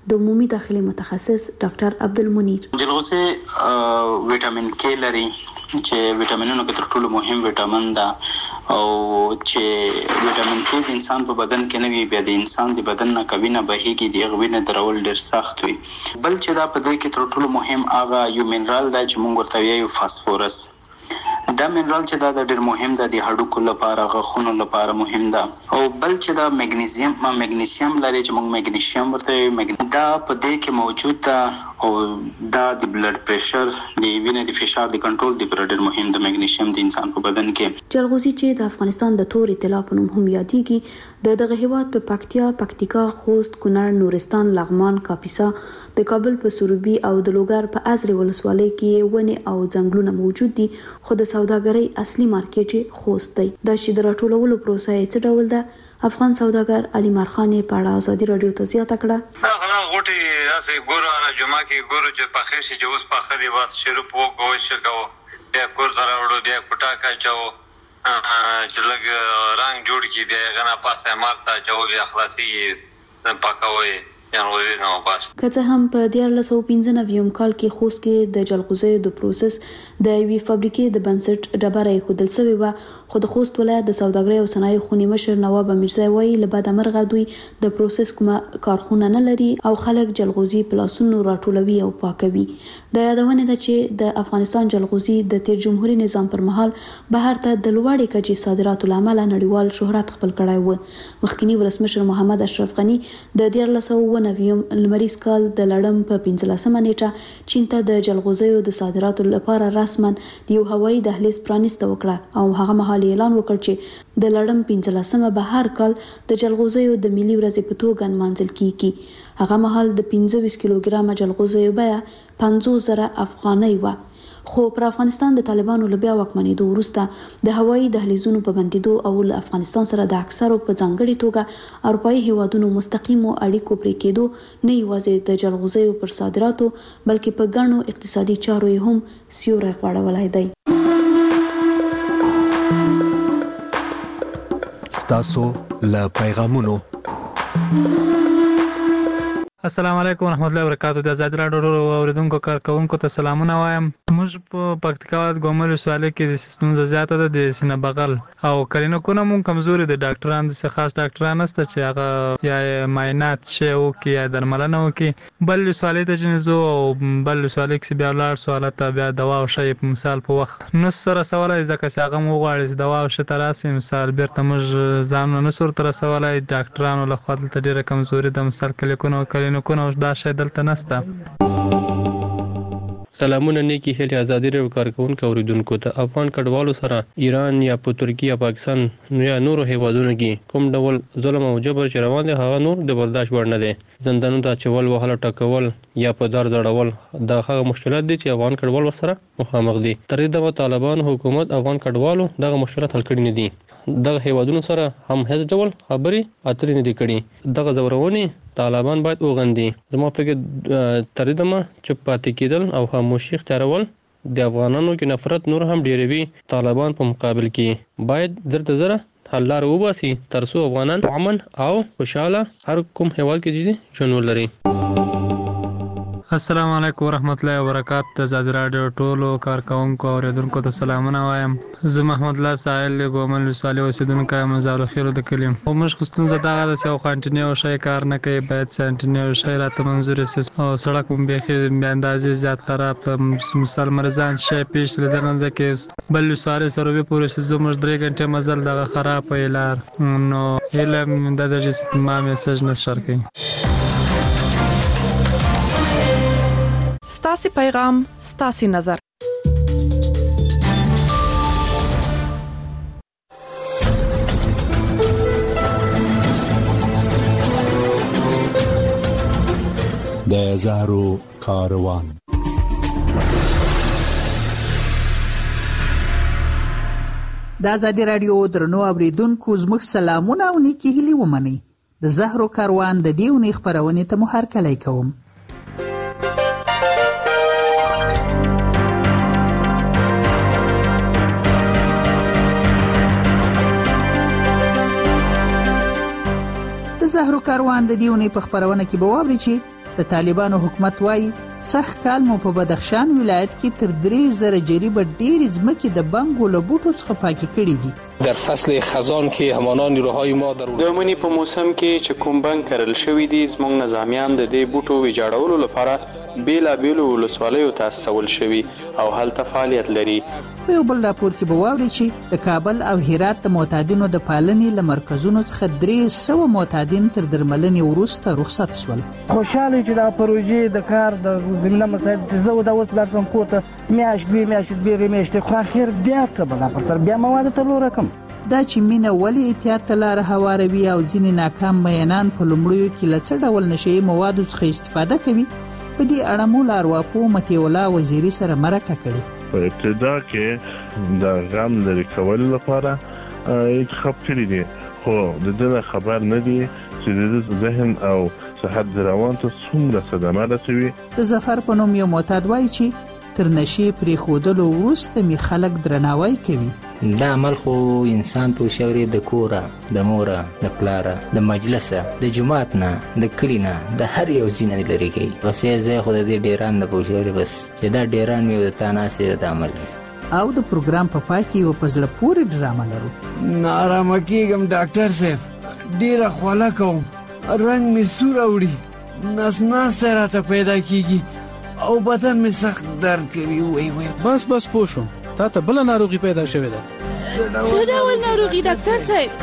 د عمومي داخلي متخصص ډاکټر عبدالمنیر. جلغوزي وټامین کې لري چې وټامینونو کې تر ټولو مهم وټامین ده او چې وټامین کې د انسان په بدن کې نه وي، بیا د انسان د بدن نه کوینه بهيږي، د غوینه درول ډیر سخت وي. بل چې دا په دې کې تر ټولو مهم هغه یو منرال ده چې موږ ورته وایو فاسفورس. دا منرال چې دا د ډیر مهم ده، د هډوکو لپاره، غاښونو لپاره مهم ده. او بل چې دا مګنیزیم ما مګنیسیم لري چې موږ مګنیسیم ورته وایو، دا په دې کې موجود ده او دا د بلډ پریشر، د وینې د فشار د کنټرول لپاره ډیر مهم ده مګنیسیم د انسان په بدن کې. جلغوزي چې د افغانستان د تور طلا په نوم هم یادېږي، د دغه هیواد په پکتیا، پکتیکا، خوست، کونړ، نورستان، لغمان، کاپیسا، د کابل په سروبي او د لوګر په ازرې ولسوالۍ کې ونې او ځنګلونه موجود دي، خو د سوداګرۍ اصلي مارکیټ خوست دی. دا چې د راټولولو پروسه یې څه ډول ده، افغان سوداګر علي مارخان په اړه ازادي رادیو ته زیاته کړه. هغه غوټي اسې ګورو را جمعه کې ګورو چې په خېشي چې اوس په خدي واس شروع وکړو چې کو بیا کور دراوړو بیا کوټا کاچو چې لګ رنگ جوړ کی دی غنا پاسه مارتا چې بیا خلاصي پاکوي جلغوزي نو پاس. که څه هم په دیارلس سوه پنځه نوي کال کې خوست کې د جلغوزیو د پروسس د یوې فابریکې د بنسټ ډبره ایښودل شوې وه، خو د خوست ولایت د سوداګرۍ او صنایعو خونې مشر نواب میرزا وایي له بده مرغه دوی د پروسس کومه کارخونه نه لري او خلک جلغوزي په لاسونو راټولوي او پاکوي. د یادونه ده چې د افغانستان جلغوزي د تیر جمهوریت نظام پر مهال بهر ته د لوړې کچې صادراتو له امله نړیوال شهرت خپل کړی و. مخکنی ولسمشر محمد اشرف غني د دیارلس سوه نوي لمریز کال د لړم په پنځلسمه نیټه چین ته د جلغوزیو د صادراتو لپاره رسما د یو هوایي دهلیز پرانیسته وکړه او هغه مهال اعلان وکړ چې د لړم پنځلسمه به هر کال د جلغوزیو د ملي ورځې په توګه نمانځل کیږي. هغه مهال د پنځه ویشت کیلوګرامه جلغوزیو بیه پنځوس زره افغانۍ وه. خو پر افغانستان د طالبانو له بیا واکمنېدو وروسته د هوایي دهلیزونو په بندېدو او له افغانستان سره د اکثرو په ځانګړې توګه اروپایي هیوادونو مستقیمو اړیکو پرې کېدو نه یوازې د جلغوزیو پر صادراتو بلکې په ګڼو اقتصادي چارو یې هم سیوری غوړولی دی. ستاسو له پیغامونو. السلام علیکم ورحمت الله وبرکاتہ. د آزاد راډیو اوریدونکو کارکونکو ته سلامونه وایم. موږ په پکتیکا ګومل ولسوالۍ کې د ستونزه زیاته ده د سینه بغل او کلینیکونه مون کمزوري د ډاکټرانو د خاص ډاکټران نشته چې هغه یا معاینات شي او کې یا درملنه وکي. بل ولسوالۍ ته جنزو او بل ولسوالۍ کې بیا ولر سوالات بیا دوا او شی په مثال په وخت نو سره سوالای ځکه چې هغه مو غواړي دوا او شی تراسي مثال بیرته موږ ځان نه سر تر سوالای ډاکټرانو له خوا دلته ډیره کمزوري د مثال کلینیکونه نو کو نو دا شی دلته نسته. سلامونه نیکی هلي ازادي راډیو کارکونکو اوریدونکو ته افغان کډوالو سره ایران یا په ترکیه یا پاکستان یا نورو هیوادونو کې کوم ډول ظلم او جبر چې روان دي هغه نور د برداشت وړ نه دي. زندانونو ته چول وهله ټکول یا په دار ځړول دا هغه مشکلات دي چې افغان کډوال سره مخامخ دي. تر دې د طالبان حکومت افغان کډوالو دغه مشکلات حل کړي نه دي. دغه هیوادونو سره هم هیڅ ډول خبري اترې نه دي کړي. دغه زورونی طالبان باید وغندي. زما فکر تر دې دمه چې پاتې کېدل او خاموشي اختیارول د افغانانو کې نفرت نور هم ډیروي. طالبان په مقابل کې باید درته زره حل لار وباسي ترڅو افغانان امن او خوشاله هر کوم هیواد کې دي ژوند ولري. السلام علیکم ورحمت الله وبرکاتہ. د آزاد راډیو ټولو کارکونکو اوریدونکو ته سلامونه وایم. زه محمد الله ساحل ګومل ولسوالۍ اوسیدونکی یم. مزار خیر د کلیم او موږ خستون زده ده چې کانټینیو شي کار نه کوي باید سنټینیو شي راته منظور سي او سړک هم به به اندازې زیات خراب ته مثال مرزان شي پیش لدغه ځکه بل ولسوالۍ سره به پوره سي زموږ درې غنټه مزل دغه خراب ویلار نو هله د دغه ما میسج نشر کوي. ستاسي پیغام ستاسي نظر. د زهرو کاروان. د آزادي رادیو درنو اوریدونکو زموږ سلامونه او نیکی هیلي ومني. د زهرو کاروان د دیونی خبرونه ته مو هرکلی کوم. د زهرو کاروان د دیونی په خبرونه کې به واوري چې د طالبانو حکومت وایي سخت کال مو په بدخشان ولایت کې تر درې زره جریبه ډېرې ځمکې د بنګو له بوټو څخه پاکې کړي دي. در فصل خزان که همان نیروهای ما در د منی په موسم کې چې کوم بنګ کرل شوی دي زموږ نظامیان د دې بوټو ویجاړولو لپاره بیلابیلو ولسوالیو ته استول شوي او هلته فعالیت لري. په یو بل راپور کې به واورئ چې د کابل او هرات د معتادینو د پالنې له مرکزونو څخه درې سوه معتادین تر درملنې وروسته رخصت شول. خوشحاله چې دا پروژې د کار د زمینه مساعد چې زه دا اوس لاړ شم کور ته میاشت دوې میاشتې درې میاشتې خو اخر بیا څه به دا پر سر بیا مواد ته لوره کړم. دا چې مینه ولې احتیاط ته لاره هواروي او ځینې ناکام میینان په لومړیو کې له څه ډول نشهیي موادو څخه استفاده کوي، په دې اړه مو له ارواپوه مطیع الله وزیري سره مرکه کړې. په ابتدا کې د غم لرې کولو لپاره انتخاب کړي دي، خو د دې خبر نه دي چې د ذهن او صحت روان ته څومره صدمه رسوي. د ظفر په نوم یو معتاد وایي چې تر نشې پرېښودلو وروسته مې خلک درناوی کوي. دا عمل خو انسان په شوري د کوره، د موره، د پلاره، د مجلسه، د جماعت نه، د کلی نه، د هر یو ځای نه لرې کوي. بس یې زه خو د دې ډیران د په شوري بس چې دا ډیران مې د تاناسې د عمل او د پروګرام په پای کې یو په زړه پورې ډرامه لرو. نارامه کېږم ډاکټر صاحب، ډېره خوله کوم، رنګ مې سور اوړي، نس ناسته راته پیدا کېږي او بدن مې سخت درد کوي. وای وای بس بس پوه شوم، تا ته بله ناروغي پیدا شوې ده. څه ډول ناروغي ډاکټر صاحب؟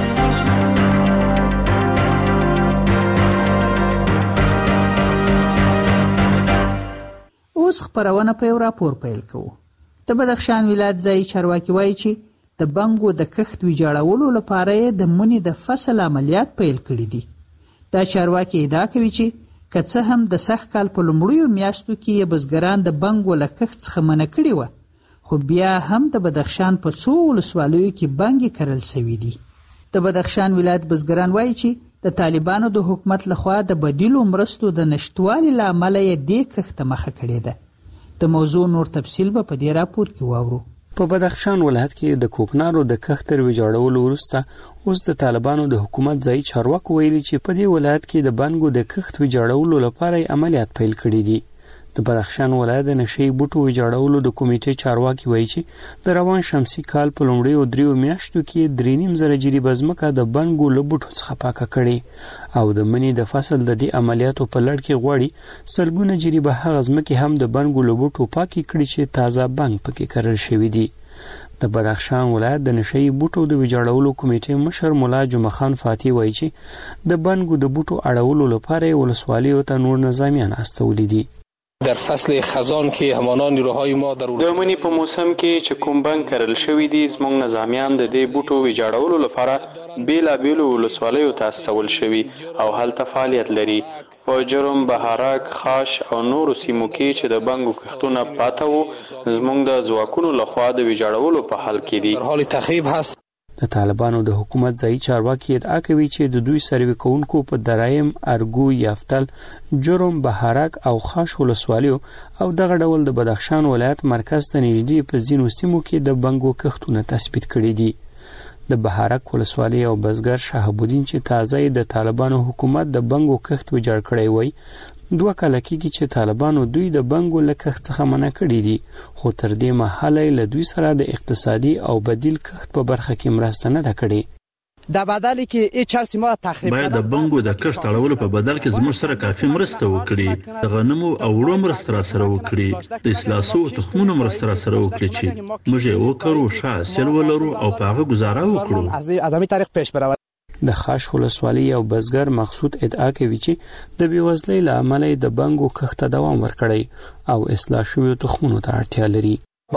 اوس خپرونه په یو راپور پیل کوو. د بدخشان ولایت ځایي چارواکي وایي چې د بنګو د کښت ویجاړولو لپاره یې د مني د فصل عملیات پیل کړي دي. دا چارواکي ادعا کوي چې که څه هم د سخت کال په لومړیو میاشتو کې یې بزګران د بنګو له کښت څخه منع کړي وه، خو بیا هم د بدخشان په څو ولسوالیو کې بنګې کرل شوي دي. د بدخشان ولایت بزګران وایي چې د طالبانو د حکومت لخوا د بدیلو مرستو د نشتوالي له امله یې دې کښت ته مخه کړې ده. د موضوع نور تفصیل به په دې راپور کې واورو. په بدخشان ولایت کې د کوکنارو د کښت تر ویجاړولو وروسته اوس د طالبانو د حکومت ځایي چارواکو ویلي چې په دې ولایت کې د بنګو د کښت ویجاړولو لپاره عملیات پیل کړي دي. د بدخشان ولایت د نشهیي بوټو ویجاړولو د کمیټې چارواکي وایي چې د روان شمسي کال په لومړیو دریو میاشتو کې درې نیم زره جریبه ځمکه د بنګو له بوټو څخه پاکه کړې او د مني د فصل د دې عملیاتو په لړ کې غواړي سلګونه جریبه هغه ځمکې هم د بنګو له بوټو پاکې کړي چې تازه بنګ پکې کرل شوي دي. د بدخشان ولایت د نشهیي بوټو د ویجاړولو کمیټې مشر مولا جمعه خان فاتی وایي چې د بنګو د بوټو اړولو لپاره ولسوالیو ته نور نظامیان استولي دي. در فصل خزان که همانا نیروهای ما در د منی په موسم کې چې کوم بنګ کرل شوی دي زموږ نظامیان د دې بوټو ویجاړولو لپاره بیلابیلو ولسوالیو ته استول شوي او هلته فعالیت لري. په جرم، بهارک، خاش او نورو سیمو کې چې د بنګو کښتونه پاته وو زموږ د ځواکونو لخوا د ویجاړولو په حال کې دي. در حال تخریب هست. د طالبانو د حکومت ځایي چارواکي ادعا کوي چې د دوی سروې کوونکو په درایم، ارګو، یافتل، جرم، بهارک او خاش ولسوالیو او دغه ډول د بدخشان ولایت مرکز ته نږدې په ځینو سیمو کې د بنګو کښتونه تثبیت کړي دي. د بهارک ولسوالۍ او بزګر شهاب الدین چې تازه د طالبانو حکومت د بنګو کښت ویجاړ کړی وای، دوه کاله کېږي چې طالبانو دوی د بنګو له کښت څخه منع کړي دي، خو تر دې مهاله له دوی سره د اقتصادي او بدیل کښت په برخه کې مرسته نه ده کړې. در بدلی که این چهار سیما تخریب باید د بنګو د کښت اړولو په بدل کې زموږ سره کافي مرسته وکړي، د غنمو او وړو مرسته را سره وکړي، د اصلاحسو تخمونو مرسته را سره وکړي چې موږ یې وکړو، ښه حاصل ولرو او په هغه گزاره وکړو. از همین طریق پیش برود. د خاش ولسوالۍ او بزګر مقصود ادعا کوي چې د بېوزلۍ له امله د بنګو کښت ته دوام ورکړی او اصلاح شویو تخمونو ته اړتیا لري.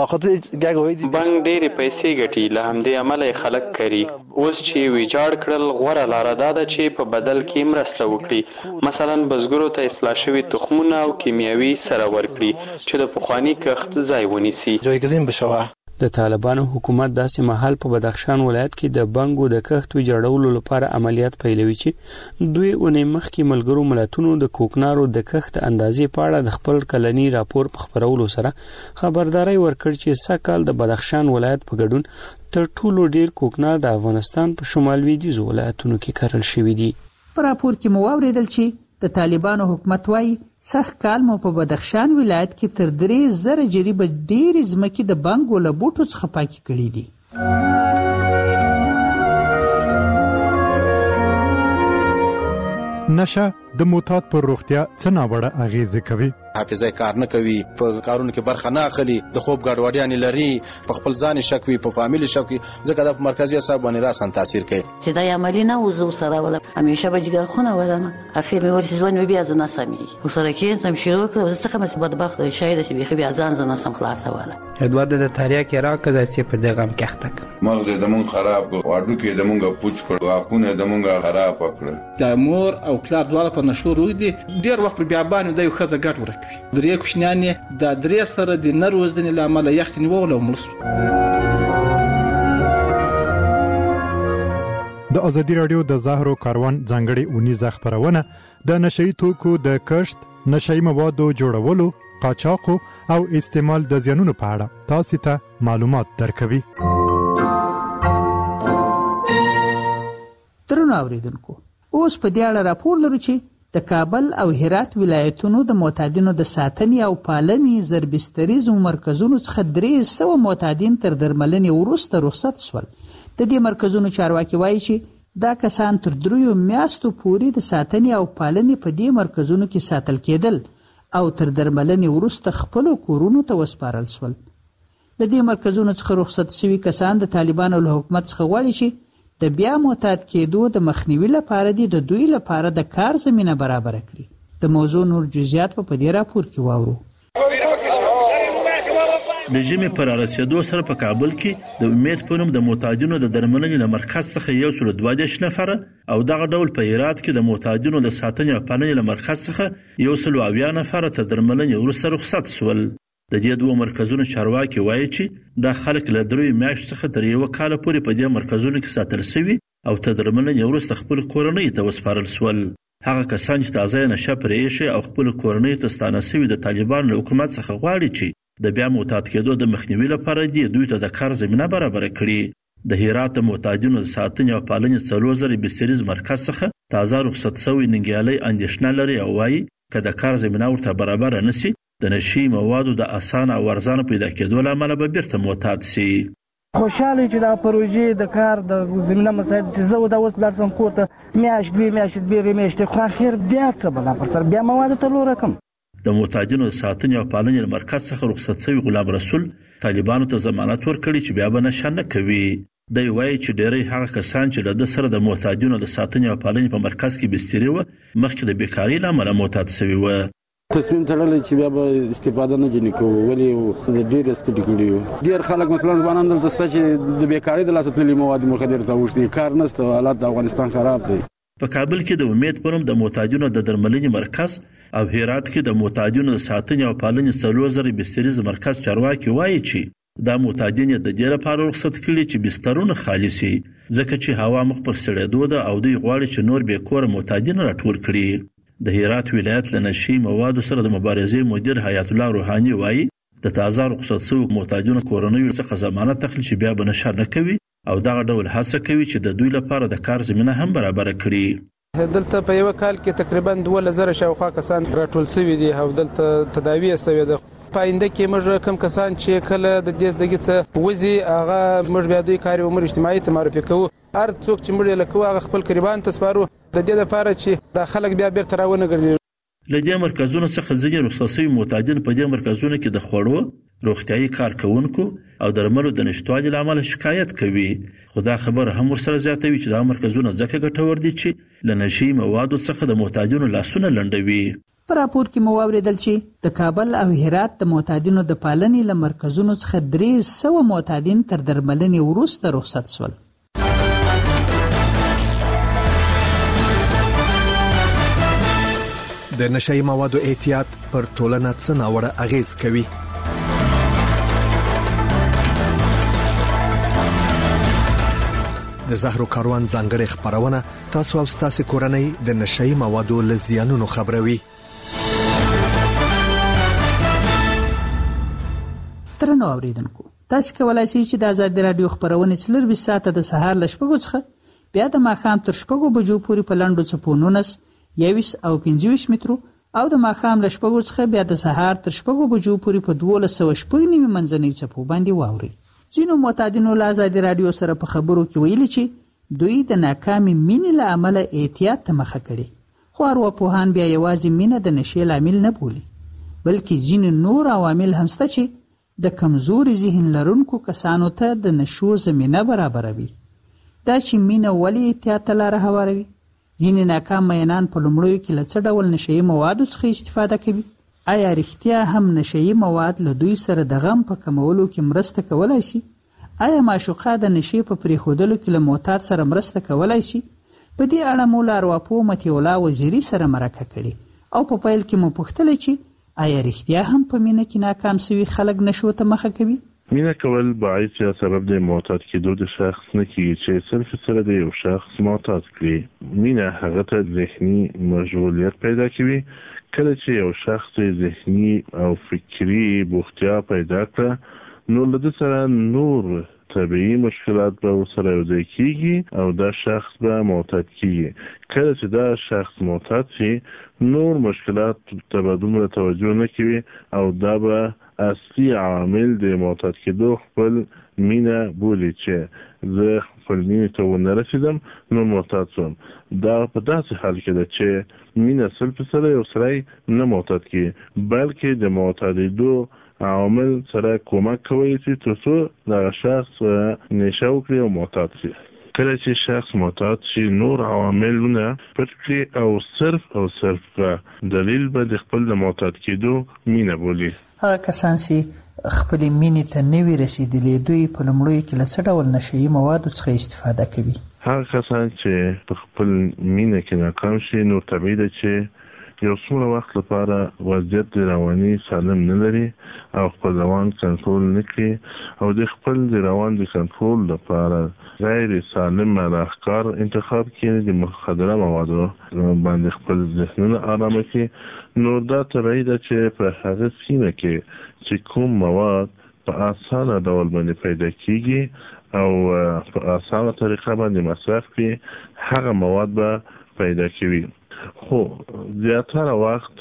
بنګ ډېرې پیسې ګټي، له همدې امله یې خلک کري. اوس چې ویجاړ کړل غوره لاره دا ده چې په بدل کې مرسته وکړي، مثلا بزګرو ته اصلاح شوي تخمونه او کیمیاوي سره ورکړي چې د پخواني کښت ځای ونیسي. جایگزین بشوه. د طالبانو حکومت داسې مهال په بدخشان ولایت کې د بنګو د کښت ویجاړولو لپاره عملیات پیلوي چې دوی اونۍ مخکې ملګرو ملتونو د کوکنارو د کښت اندازې په اړه د خپل کلني راپور په خپرولو سره خبرداري ورکړ چې سږ د بدخشان ولایت په ګډون تر ټولو ډیر کوکنار د افغانستان په شمال لویدیځو ولایتونو کې کرل شوي دي. په راپور کې مو واوریدل چې د طالبانو حکومت وایي سخت کال مو په بدخشان ولایت کې تر درې زره جریبه ډېرې ځمکې د بنګو له بوټو څخه پاکې کړي دي. نشه د معتاد پر روغتیا څه ناوړه اغیزې کوي. حافظه کار نه کوي، په کارونو کې برخه نه اخلي، د خوب ګډوډیانې لري، په خپل ځان شک وي، په فامیل شک وي، ځکه د مرکزي اعصاب باندې راسن تاثیر کوي. چې دا عملی نه وزو سره ولا همیشه به جګر خونه ولنه اخر مې ورسې ځوان بیا ځنه سمي وسره کې سم شروع کړ زه څنګه مې بدبخت شاید چې بیا بیا ځان ځنه سم خلاص ولا ادواد د تاریخ کې راکړه چې په دغه کې اخته مغز د مونږ خراب کړ، واډو کې د مونږ پوچ کړ، واقونه د مونږ خراب کړ. د مور او پلار دواړه په نشو روي دي ډیر وخت بیا باندې د یو خزه ګټ ورکوي. درې کوښنیانې د درې سره د نروزنې لامل یختنی وول او ملس. د ازادي رادیو د زهرو کاروان ځانګړي اونیزه خبرونه د نشئی توکو د کښت، نشئی موادو جوړولو، قاچاقو او استعمال د زیانونو په اړه تاسو ته معلومات درکوي. درنو اوریدونکو، اوس په دې اړه راپور لرو چې د کابل او هرات ولایتونو د معتادینو د ساتنې او پالنې زربستریزو مرکزونو څخه درې سوه معتادین تر درملنې وروسته رخصت شول. د دې مرکزونو چارواکي وایي چې دا کسان تر دریو میاشتو پورې د ساتنې او پالنې په دې مرکزونو کې ساتل کېدل او تر درملنې وروسته خپلو کورونو ته وسپارل شول. د دې مرکزونو څخه رخصت شوي کسان د طالبانو له حکومت څخه غواړي چې د بیا معتاد کېدو د مخنیوي لپاره دي د دوی لپاره د کار زمینه برابر کړي. د موضوع نور جزئیات په دې راپور کې واورو. د ژمي پر رسیدو سره په کابل کې د امید په نوم د معتادینو د درملنې له مرکز څخه یو سل دوه دېرش نفره او دغه ډول په هرات کې د معتادینو د ساتنې او پالنې له مرکز څخه یو سل اویا نفره تر درملنې وروسته رخصت شول. د دې دوه مرکزونو چارواکي وایي چې دا خلک له دریو میاشتو څخه تر یو کال پورې په دې مرکزونو کې ساتل شوي او تر درملنې وروسته خپل کورنۍ ته وسپارل شول. هغه کسان چې تازه نشه پرې ایښي او خپل کورنۍ ته ستانه شوي د طالبانو له حکومت څخه غواړي چې د بیا معتاد کېدو د مخنیوي لپاره دي دوی ته د کار زمینه برابر کړي. د هرات معتادینو د ساتنې او پالنې څلور زره بستریز مرکز څخه تازه رخصت شوی ننګیالی اندېښنه لري او وایي که د کار زمینه ورته برابر نشي د نشي موادو د اسانه او ارزانه پیدا کېدو له امله به بیرته معتاد شي. خوشاله چې دا پروژې د کار د زمینه مساعد چې زه دا اوس لاړ شم کور ته میاشت دوې میاشتې درې میاشتې خو اخر بیا څه بلا پر سر بیا مواد ته لوره کړم. د معتادینو د ساتنې او پالنې له مرکز څخه رخصت شوي غلام رسول طالبانو ته ضمانت ورکړي چې بیا به نشه نه کوي. دی وایي چې ډېری هغه کسان چې له ده سره د معتادینو د ساتنې او پالنې په مرکز کې بسترې وه مخکې د بیکارۍ له امله معتاد شوي وه. تصمیم تړلی چې بیا به استفاده نه ځینې کوو ولې د ډېر ستړي کړي یو. ډېر خلک مثلا ځوانان دلته شته چې د بیکارۍ د لاسه تللي مواد مخدر ته اوښتي کار نشته، حالات د افغانستان خراب دی. په کابل کې د امید په نوم د معتادینو د درملنې مرکز او هرات کې د معتادینو د ساتنې او پالنې څلور زره بستریز مرکز چارواکي وایي چې دا معتادین د دې لپاره رخصت کړي چې بسترونه خالي شي ځکه چې هوا مخ پر سړېدو ده او دوی غواړي چې نور بې کوره معتادین راټول کړي. د هرات ولایت له نشي موادو سره د مبارزې مدیر حیات الله روحاني وایي د تازه رخصت شوو معتادینو کورنیو څخه ضمانت اخلي چې بیا به نشه نه کوي او دغه ډول هڅه کوي چې د دوی لپاره د کار زمینه هم برابر کړي. دلته په یو کال کې تقریبا دوه زره شاوخوا کسان راټول شوي دي او دلته تداوی شوې ده. په آینده کې موږ کم کسان چې کله د دې زدګي څخه وځي هغه موږ بیا دوی کاري عمر اجتماعي ته معرفي کوو. هر څوک چې موږ یې لکو هغه خپل قربان ته سپارو د دې لپاره چې دا خلک بیا بیرته راونه ګرځي. له دې مرکزونو څخه ځینې رخصت شوي معتادین په دې مرکزونو کې د خوړو، روغتیايي کارکوونکو او درملو د نشتوالي له امله شکایت کوي. خو دا خبره هم ورسره زیاتوي چې دا مرکزونه ځکه ګټور دي چې له نشي موادو څخه د معتادینو لاسونه لنډوي. په راپور کې مو واورېدل چې د کابل او هرات د معتادینو د پالنې له مرکزونو څخه درې سوه معتادین تر درملنې وروسته رخصت شول. د نشئی موادو احتیاط پر ټولنه څه ناوړه اغیز کوي؟ د زهرو کاروان ځانګړي خبرونه تاسو او تاسو کورنۍ د نشئی موادو له زیانونو خبروي. ترنو اوریدونکو، تاسو کولای شئ چې د آزاد رادیو خبرونه څلور بیست ساعته د سهار ل شپږو څخه بیا د ماښام تر شپږو بجو پورې په لاندو چپونونس یویس او پنځه مترو او د ماښام له شپږو څخه بیا د سهار تر شپږو بجو پورې په دولس سوه شپږ نوي منځنۍ څپو باندې واوري. ځینو معتادینو له ازادي راډیو سره په خبرو کې ویلي چې دوی د ناکامې مینې له امله احتیاط ته مخه کړي، خو ارواپوهان بیا یوازې مینه د نشې لامل نه بولي، بلکې ځینې نور عوامل هم شته چې د کمزوري ذهن لرونکو کسانو ته د نشو زمینه برابروي. دا چې مینه ولې احتیاط ته لاره هواروي؟ ځینې ناکام مینان په لومړیو کې له څه ډول نشهیي موادو څخه استفاده کوي؟ آیا رښتیا هم نشهیي مواد له دوی سره د غم په کمولو کې مرسته کولی شي؟ آیا معشوقه د نشې په پرېښودلو کې له معتاد سره مرسته کولی شي؟ په دې اړه مو له ارواپوه مطیع الله وزیري سره مرکه کړې او په پیل کې مو پوښتله چې آیا رښتیا هم په مینه کې ناکام سوي خلک نشو ته مخه کوي؟ مینه کول باعث یا سبب د معتاد کېدو د شخص نه کېږي چې صرف سره د یو شخص معتاد کړي. مینه هغه ته ذهني مشغولیت پیدا کوي. کله چې یو شخص ذهني او فکری بوختیا پیدا کړه نو له ده سره نور طبیعي مشکلات به ورسره یوځای کېږي او دا شخص به معتاد کېږي. کله چې دا شخص معتاد شي نور مشکلات ته به دومره توجه نه کوي او دا به اصلي عامل د معتاد کېدو خپل مینه بولي چې زه خپل مینې ته ونه رسېدم نو معتاد شوم. دا په داسې حال کې ده چې مینه سل په سره یو سړی نه معتاد کېږي بلکې د معتادېدو عوامل سره کومک کوي چې تر څو دغه شخص نشه وکړي او معتاد شي. کله چې شخص معتاد شي نور عواملونه پټ کړي او صرف او صرف دلیل به د خپل د معتاد کېدو مینه بولي. هغه کسان چې خپل مینې ته نه وي رسېدلي دوی په لومړیو کې له څه ډول نشهیي موادو څخه استفاده کوي؟ هغه کسان چې په خپل مینه کې ناکام شي نو طبیعي ده چې یو څومره وخت لپاره وضعیت د رواني سالم نه لري او خپل روان کنټرول نه کړي او د خپل د روان د کنټرول لپاره غیر سالم افکار انتخاب کړي، د مخدره موادو باندې خپل ذهنونه آرامه کړي. نو دا طبیعي ده چې په هغه سیمه کې چې کوم مواد په اسانه ډول باندې پیدا کیږي او په اسانه طریقه باندې مصرف کړي هغه مواد به پیدا کوي. خو زیاتره وخت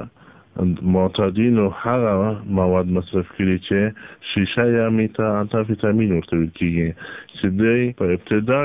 معتادینو هغه مواد مصرف کړي چې شیشه یا میتا انتافیتامین ورته ویل کېږي چې دوی په ابتدا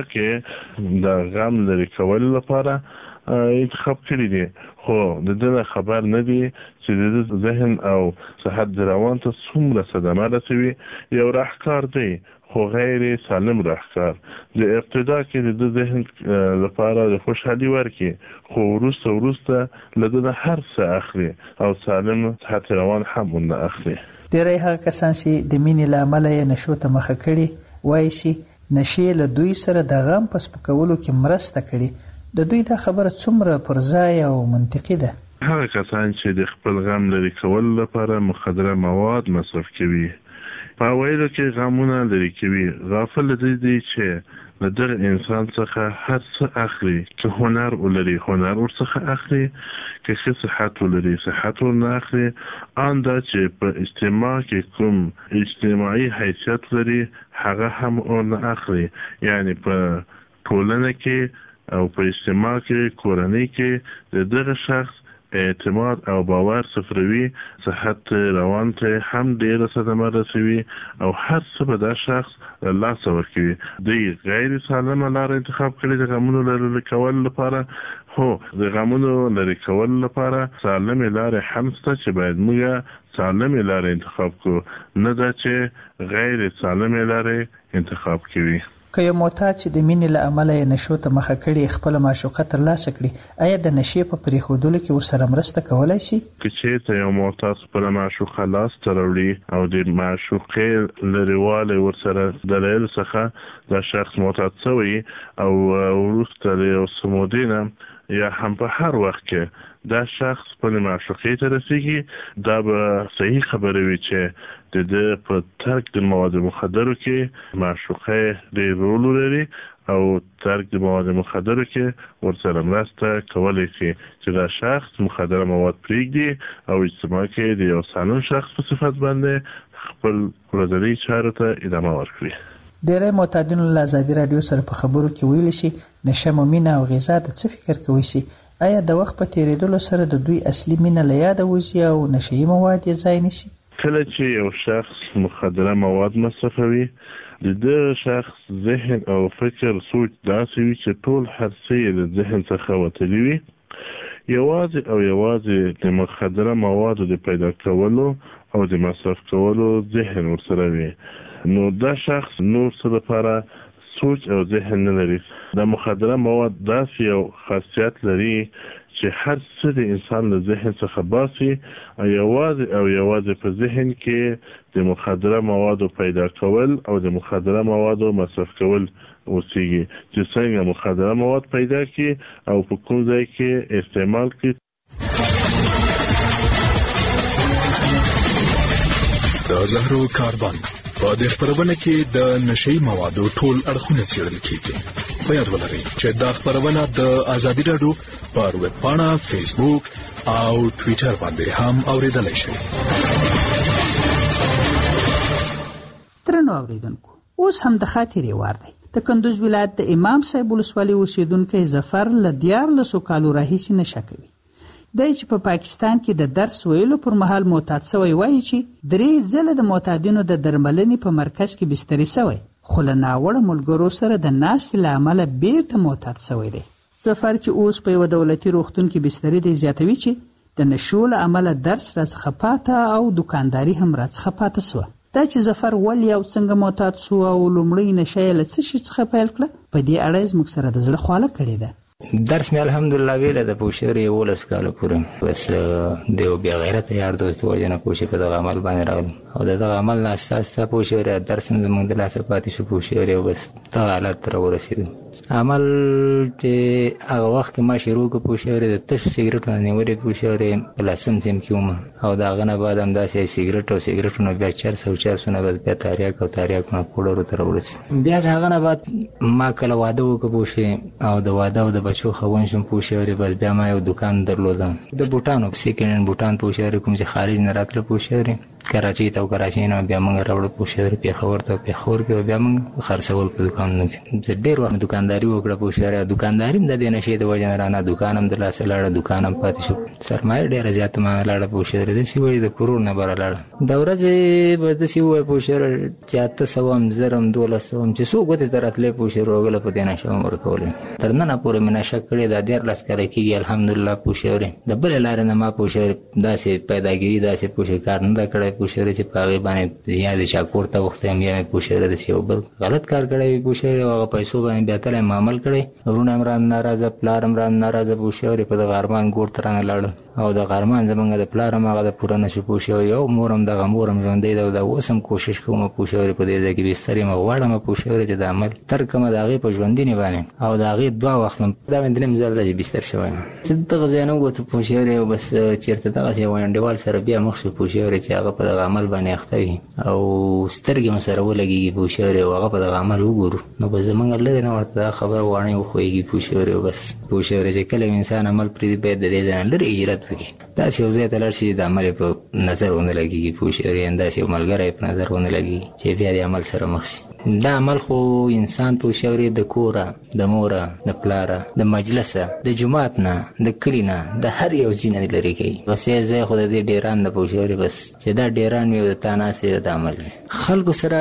کې د غم لرې کولو لپاره انتخاب کړي دي، خو د دې خبر نه دي چې د ذهن او صحت د روان ته څومره صدمه رسوي. یو راهکار دی خو غیر سالم راهکار. د ابتدا کې د ذهن لپاره د خوشحالي ورکړي خو وروسته وروسته له ده هر څه اخلي او سالم صحت روان هم ونه اخلي. ډېری هغه کسان چې د مینې له امله یې نشو ته مخه کړي وایي چې نشې له دوی سره د غم په سپکولو کې مرسته کړي. د دوی دا خبره څومره پر ځای او منطقي ده؟ هغه کسان چې د خپل غم لرې کولو لپاره مخدره مواد مصرف کوي په ویلو کې غمونه لرې کوي غافل دي دي چې له دغه انسان څخه هر څه اخلي. که هنر ولري هنر ورڅخه اخلي، که ښه صحت ولري صحت ورنه اخلي. ان دا چې په اجتماع کې کوم اجتماعي حیثیت لري هغه هم ورنه اخلي. یعنی په ټولنه کې او په اجتماع کې کورنۍ کې د دغه شخص اعتماد او باور صفروي، صحت روان ته هم ډېره صدمه رسوي او هر څه به دا شخص له لاسه ورکوي. دوی غیر سالمه لاره انتخاب کړي د غمونو لرې کولو لپاره. هو د غمونو لرې کولو لپاره سالمې لارې هم شته چې باید موږ سالمې لارې انتخاب کړو، نه دا چې غیر سالمې لارې انتخاب کوي. که یو معتاد چې د مینې له امله یې نشو ته مخه کړي خپله معشوقه ترلاسه کړي آیا د نشې په پرېښودلو کې ورسره مرسته کولی شي؟ که چېرته یو معتاد خپله معشوقه لاسته راوړي او د معشوقې لرېوالی ورسره دلایلو څخه دا شخص معتاد شوی او وروسته له یو څه مودې نه یا هم په هر وخت کې دا شخص خپلې معشوقې ته رسېږي دا به صحیح خبره وي چې د ده په ترک د مواد مخدرو کې معشوقه ډېر رول لري او ترک د مواد مخدرو کې ورسره مرسته کولی شي چې دا شخص مخدره مواد پرېږدي او اجتماع کې د یو سالم شخص په صفت باندې خپل ورځني چارو ته ادامه ورکړي. ډېری معتادینو له ازادي راډیو سره په خبرو کې ویلي شي نشه مو مینه او غذا د څه فکر کوي شي آیا د وخت په تیریدلو سره د دوی اصلي مینه له یاده وځي او نشهیي مواد یې ځای نیسي؟ کله چې یو شخص مخدره مواد مصرفوي د دغه شخص ذهن او فکر سوچ داسې وي چې ټول هر څه یې د ذهن څخه وتلي وي. یوازې او یوازې د مخدره موادو د پیدا کولو او د مصرف کولو ذهن ورسره وي، نو دا شخص نور څه لپاره سوچ او ذهن نه لري. د مخدره مواد داسې یو خاصیت لري چې هر څه د انسان له ذهن څخه باسي او یوازې او یوازې په ذهن کې د مخدره موادو پیدا کول او د مخدره موادو مصرف کول اوسېږي، چې څنګه مخدره مواد پیدا کړي او په کوم ځای کې استعمال کړي. د زهرو کاربن په دې خپرونه کې د نشهیي موادو ټول اړخونه څېړل کېږي. په یاد ولرئ چې دا خپرونه د ازادي راډیو پر ویب پاڼه، فیسبوک او ټویټر باندې هم اورېدلی شئ. درنو اوریدونکو، اوس هم د خاطرې وار دی. د کندوز ولایت د امام صاحب ولسوالۍ اوسیدونکی ظفر له دیارلسو کالو راهیسې نشه کوي. دی چې په پا پاکستان کې د درس ویلو پر مهال معتاد سوی وایي چې درې ځله د معتادینو د درملنې په مرکز کې بستري سوی، خو له ناوړه ملګرو سره د ناستې له امله بیرته معتاد سوی دی. ظفر چې اوس په یوه دولتي روغتون کې بستري دی زیاتوي چې د نشو له امله درس راڅخه پاته او دکانداري هم راڅخه پاته سوه. دا چې ظفر ولې او څنګه معتاد سو او لومړی نشه یې له څه شي څخه پیل کړه، په دې اړه زموږ سره د زړه خواله کړې ده. درس مې الحمدلله ویله د پوشورې یولس کاله پورې، بس د یو بې غیرته یار دوست وجه نه پوشې په دغه عمل باندې راغلم او د دغه عمل نه استه استه پوشورې درس هم زموږ د لاسه پاتې شو پوشورې او بس دغه حالت ته راورسېدو. عمل چې هغه وخت کې ما شروع کړو پوشورې د تشو سګرټو نه نیولې پوشورې په لسم سیم کې وم او د هغه نه بعد همداسې سګرټ او سګرټونه بیا چرس او چرسونه بس بیا تاریاک او تاریاکونه پوډرو ته راورسېدو. بیا د هغه نه بعد ما کله واده وکړو پوشې او د واده او د بچو خون شم پوشورې، بس بیا ما یو دکان درلودم د بوټانو، سیکنډ هینډ بوټان پوشورې، کوم چې خارج نه راتله پوشورې، کراچۍ ته او کراچۍ نه بیا موږ راوړو پوشورې پېښور ته، پېښور کې بیا موږ خرڅول په دکانونو کې. زه ډېر وخت دکانداري وکړه پوشورې، دکانداري هم د دې نشې د وجې نه رانه دکان هم د لاسه لاړه، دکان هم پاتې شو، سرمایه ډېره زیاته ما لاړه پوشورې، داسې وایي د کروړ نه بره لاړه. د ورځې به داسې ووایي پوشورې چې اته سوه هم زر هم دولس سوه هم چې څو ګوتې ته راتلې پوشورې وګله په دې نشه هم ورکولې. تر ننه پورې مې نشه کړې دا دیارلس کاله کېږي الحمدلله پوشورې. د بلې لارې نه ما پوشورې داسې پیداګیري داسې پوشې کار نه ده کړی پوشورې چې په هغې باندې یا د چا کور ته اوښتی یم یا مې پوشورې داسې یو بل غلط کار کړی وي پوشورې او هغه پیسو باندې بیا تلی م عمل کړی. وروڼه هم رانه ناراضه، پلار هم رانه ناراضه پوشورې په دغه ارمان ګور ته رانه لاړل او د غرمان زمونږ د پلار هم هغه د پوره نشو پوشورې او مور هم دغه مور هم ژوندی ده او دا اوس هم کوشش کوم پوشورې په دې ځای کې بستر یم غواړم پوشورې چې د عمل تر کومه د هغې په ژوندینې باندې او د هغې دوه واخلم. دا مې درېیم ځل ده چې بستر شوی یم. زه دغه ځای نه ووتو پوشورې او بس چېرته دغسې یو انډیوال سره بیا مخ شو پوشورې چې هغه په دغه عمل باندې اخته وي او سترګې مو سره ولګېږي پوشورې او هغه په دغه عمل وګورو نو بس زمونږ لرې نه ورته دا خبره واڼې وښویږي پوشورې او بس پوشورې چې کله انسان عمل پرېږدي باید د دې ځای نه لرې هجرت وکړي. داسې یو ځای ته لاړ شي چې د عمل یې په نظر ونه لګېږي پوشورې، داسې یو ملګری یې په نظر ونه لګېږي چې بیا د عمل سره مخ شي. دا عمل خو انسان پوشورې د کوره، د موره، د پلاره، د مجلسه، د جومات نه، د کلي نه، د هر یو ځای نه لرې کوي. بس یې ځای خو د دې ډیران د پوشورې بس چې دا ډیران وي او د تا ناست د عمل خلکو سره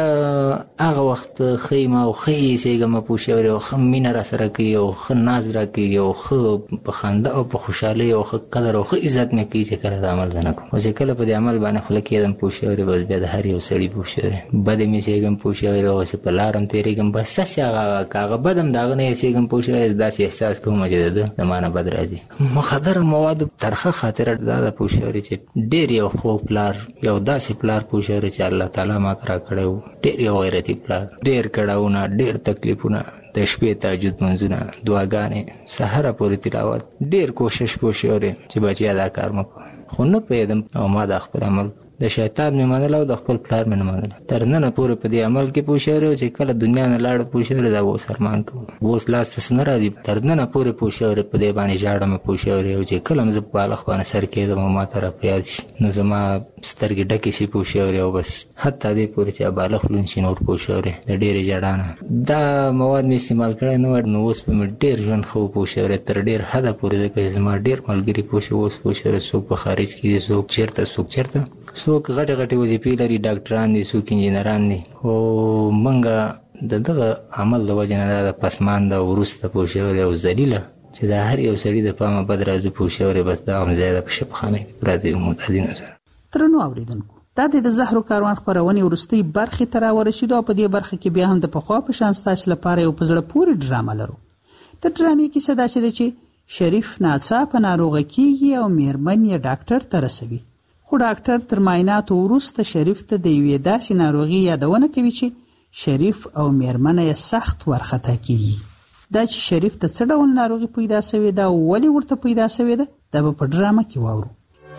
هغه وخت ښه یم او ښه یې ایسېږم پوشورې او ښه مینه را سره کوي او ښه ناز را کوي او ښه په خندا او په خوشحالۍ او ښه قدر او ښه عزت مې کوي چې کله د عمل زه نه کوم. او چې کله په دې عمل باندې خوله کېدم پوشورې بس بیا د هر یو سړي پوشورې بد مې ایسېږم پوشورې او چې په لار هم تېرېږم بس هسې هغه که هغه بد هم د هغه نه ایسېږم پوشورې داسې احساس کوم چې د ده د ما نه بد راځي. مخدر موادو ترخه خاطره دا ده پوشورې چې ډېر یو خوږ پلار، یو داسې پلار پوشورې چې الله تعالی ما ته را کړی و، ډېر یو غیرتي پلار، ډېر کړاوونه، ډېر تکلیفونه، د شپې تهجد منځونه، دعاګانې، سهاره پورې تلاوت، ډېر کوشش پوشورې چې بچیا دا کار مه کوه. خو نه پوهېدم او ما دا خپل عمل د شیطان مې منل او د خپل پلار مې نه منل. تر ننه پورې په دې عمل کې پوه شوی چې کله دنیا نه لاړ پوه شوی دا اوس ارمان کوم اوس لاس ته نه راځي. تر ننه پورې پوه شوی په دې باندې ژاړم پوه شوی او چې کله مې زه په بالغ باندې سر کېدم ما ته را په یاد شي نو زما سترګې ډکې شي پوه شوی او بس حتی دې پورې چې بالغ لون شي نور پوه شوی د ډېرې ژړا نه دا مواد مې استعمال کړی نه وای نو اوس به مې ډېر ژوند ښه پوه شوی تر ډېر حده پورې ځکه زما ډېر ملګري پوه شوي اوس پوه شوی څوک په خارج کې دي څوک چېرته څوک چېرته څوک غټې غټې وظیفې لري ډاکټران دي څوک انجینران دي او موږ د دغه عمل د وجې نه دا د پسمانده وروسته پوه شوی او ذلیله چې دا هر یو سړي د پامه بد راځو پوه شوی بس دا هم ځای ده په شفخانه کې پراته یو معتادینو سره. درنو اورېدونکو دا د زهرو کاروان خپرونې وروستۍ برخې ته راورسېدو او په دې برخه کې بیا هم د پخوا په شان ستاسو لپاره یو په زړه پورې ډرامه لرو. د ډرامې کیسه داسې ده چې شریف ناڅاپه ناروغه کیږي او میرمن یې ډاکټر ته رسوي خو ډاکټر تر معایناتو وروسته شریف ته د یوې داسې ناروغي یادونه کوي چې شریف او میرمنه یې سخت ورخطا کیږي. دا چې شریف ته څه ډول ناروغي پیدا شوې ده او ولې ورته پیدا شوې ده دا به په ډرامه کې واورو.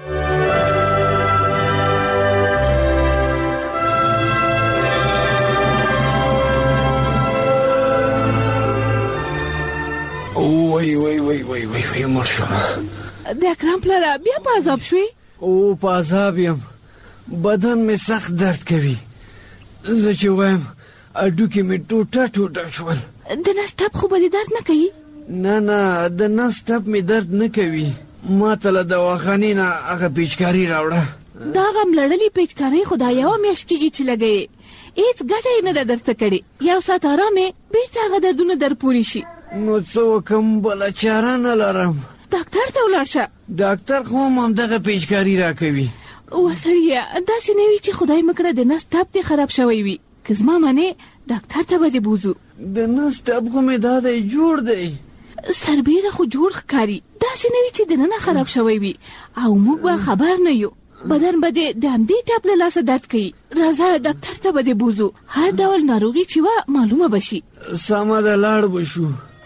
وای وای وای وای وای وای مړ شوم. د اکرم پلاره بیا په عذاب شوې؟ او په عذاب یم بدن مې سخت درد کوي زه چې وایم هډوکي مې ټوټه ټوټه شول. د نس ټپ خو به دې درد نه کوي؟ نه نه د نس ټپ مې درد نه کوي. ما ته له دواخانې نه هغه پیچکاري راوړه. دا هغه ملړلې پیچکارۍ خو دا یوه میاشت کېږي چې لګوې هېڅ ګټه یې نه ده درته کړې. یو ساعت ارام یې بېرته هغه دردونه در پورې شي. نو څه وکړم بله چاره نه لرم. ډاکټر ته ولاړ شه. ډاکټر خو هم همدغه پیچکاري راکوي. اوه سړیه داسې نه وي چې خدای مه کړه د نس ټپ دې خراب شوی وي. که زما منې ډاکټر ته به دې بوځو. د نس ټپ خو مې دا دی جوړ دی سربیره خو جوړ ښکاري داسې نه وي چې دننه خراب شوی وي او موږ به خبر نه یو. بدن به دې د همدې ټپ له لاسه درد کوي. راځه ډاکټر ته به دې بوځو هر ډول ناروغي چې وه معلومه به شي. سمه ده لاړ به شو.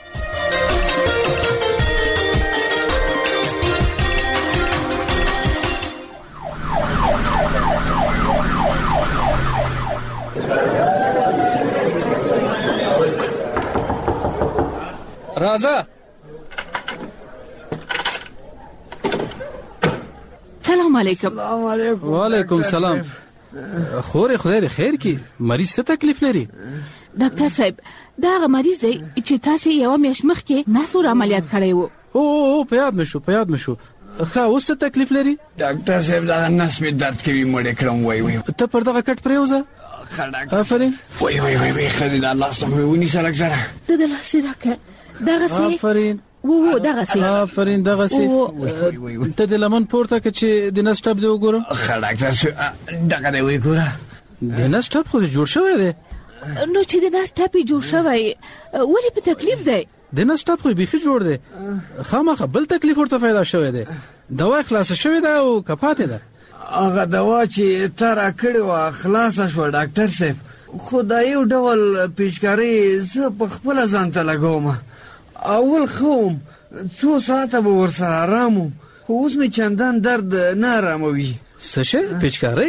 راځه. سلام علیکم. سلام علیکم. وعلیکم سلام. خورې خدای دې خیر کړي. مریض څه تکلیف لري؟ ډاکټر صاحب دا هغه مریض دی چې تاسې یوه میاشت مخکې نسور عملیات کړی و. او او په یاد مې شو په یاد مې شو. ښه اوس څه تکلیف لري؟ ډاکټر صاحب دغه نس مې درد کوي مړې کړم. وای وای ته پر دغه کټ پرېوځه. ښه ډاکټر. آفرین. وای وای وای وای ښځې دا لاس ته مې ونیسه لږ ذره. ته د لاسې راکړه دغسې. آفرین. و و دغسې. آفرین دغسې. ته د لمن پورته کړه چې د نس ټپ دې وګورم. ښه ډاکټر دغه دې ویې ګوره. د نس ټپ خو دې جوړ شوی دی. نو چې د نس ټپ یې جوړ شوی ولې په تکلیف دی؟ د نس ټپ خو یې بیخي جوړ دی. خامخا بل تکلیف ورته پیدا شوی دی. دوا یې خلاصه شوې ده او که پاتې ده؟ هغه دوا چې تا راکړې وه خلاصه شوه ډاکټر صاحب خو دا یو ډول پیچکارۍ زه په خپله ځان ته لګوم. اول ښه وم څو ساعته به ورسره ارام وم خو اوس مې چندان درد نه اراموي. څه شی پیچکارۍ؟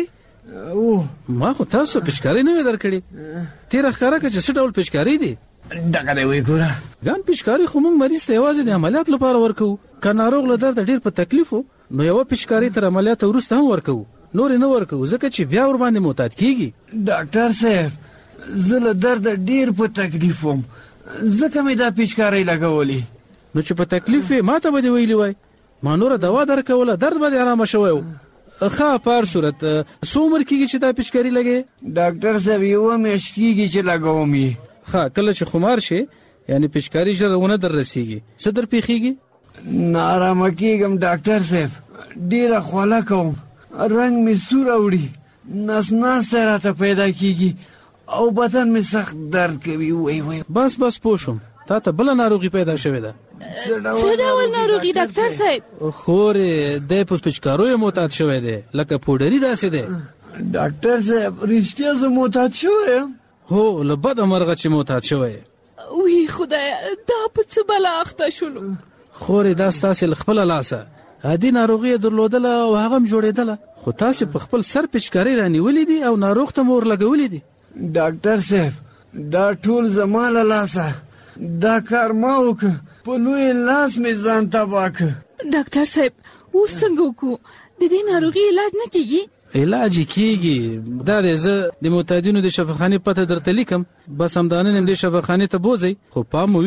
ما خو تاسو پیچکارۍ نه وې درکړې. تېره ښکاره کړه چې څه ډول پیچکارۍ دی؟ دغه دی وایي ګوره. ګان پیچکارۍ خو موږ مریض ته یوازې د عملیات لپاره ورکوو. که ناروغ له درده ډېر په تکلیف و نو یوه پیچکارۍ تر عملیات وروسته هم ورکوو. نورې نه ورکوو ځکه چې بیا ورباندې معتاد کېږي. ډاکټر صاحب زه له درده ډېر په تکلیف وم ځکه مې دا پیچکارۍ لګولې. نو چې په تکلیف وې ما ته به دې ویلي وای ما نوره دوا درکوله درد به دې ارامه شوی و. ښه په هر صورت څو عمر کېږي چې دا پیچکاري لګې؟ ډاکټر صاحب یوه میاشت کېږي چې لګوم یې. ښه کله چې خمار شي یعنی پیچکاري ژر ونه در رسېږي څه در پېښېږي؟ نه ارامه کېږم ډاکټر صاحب ډېره خوله کوم رنګ مې سور اوړي نس ناستی راته پیدا کېږي او بدن مې سخت درد کوي. وای وای بس بس پوه شوم تا ته بله ناروغي پیدا شوې ده. څه ډول ناروغي ډاکټر صاحب؟ خورې دی په پیچکاریو معتاد شوی دی لکه پوډري داسې دی. ډاکټر صاحب رښتیا زه معتاد شوی یم؟ هو له بده مرغه چې معتاد شوی یې. وی خدایه دا په څه بلا اخته شولو. خورې دا ستاسې له خپله لاسه عادي ناروغي یې درلودله او هغه هم جوړېدله خو تاسو په خپل سر پچکاری رانیولې دي او ناروغ ته مور لګولې دي. ډاکټر صاحب دا ټول زما له لاسه دا کار ما وکړ، په لوی لاس مې ځان تباه کړ. ډاکټر صاحب اوس څنګه وکړو؟ د دې ناروغي علاج نه کیږي؟ علاج کیږي. دا د زه د معتادینو د شفاخانې پته درته لیکم، بس همدانه نیم د شفاخانې ته بوزئ، خو پام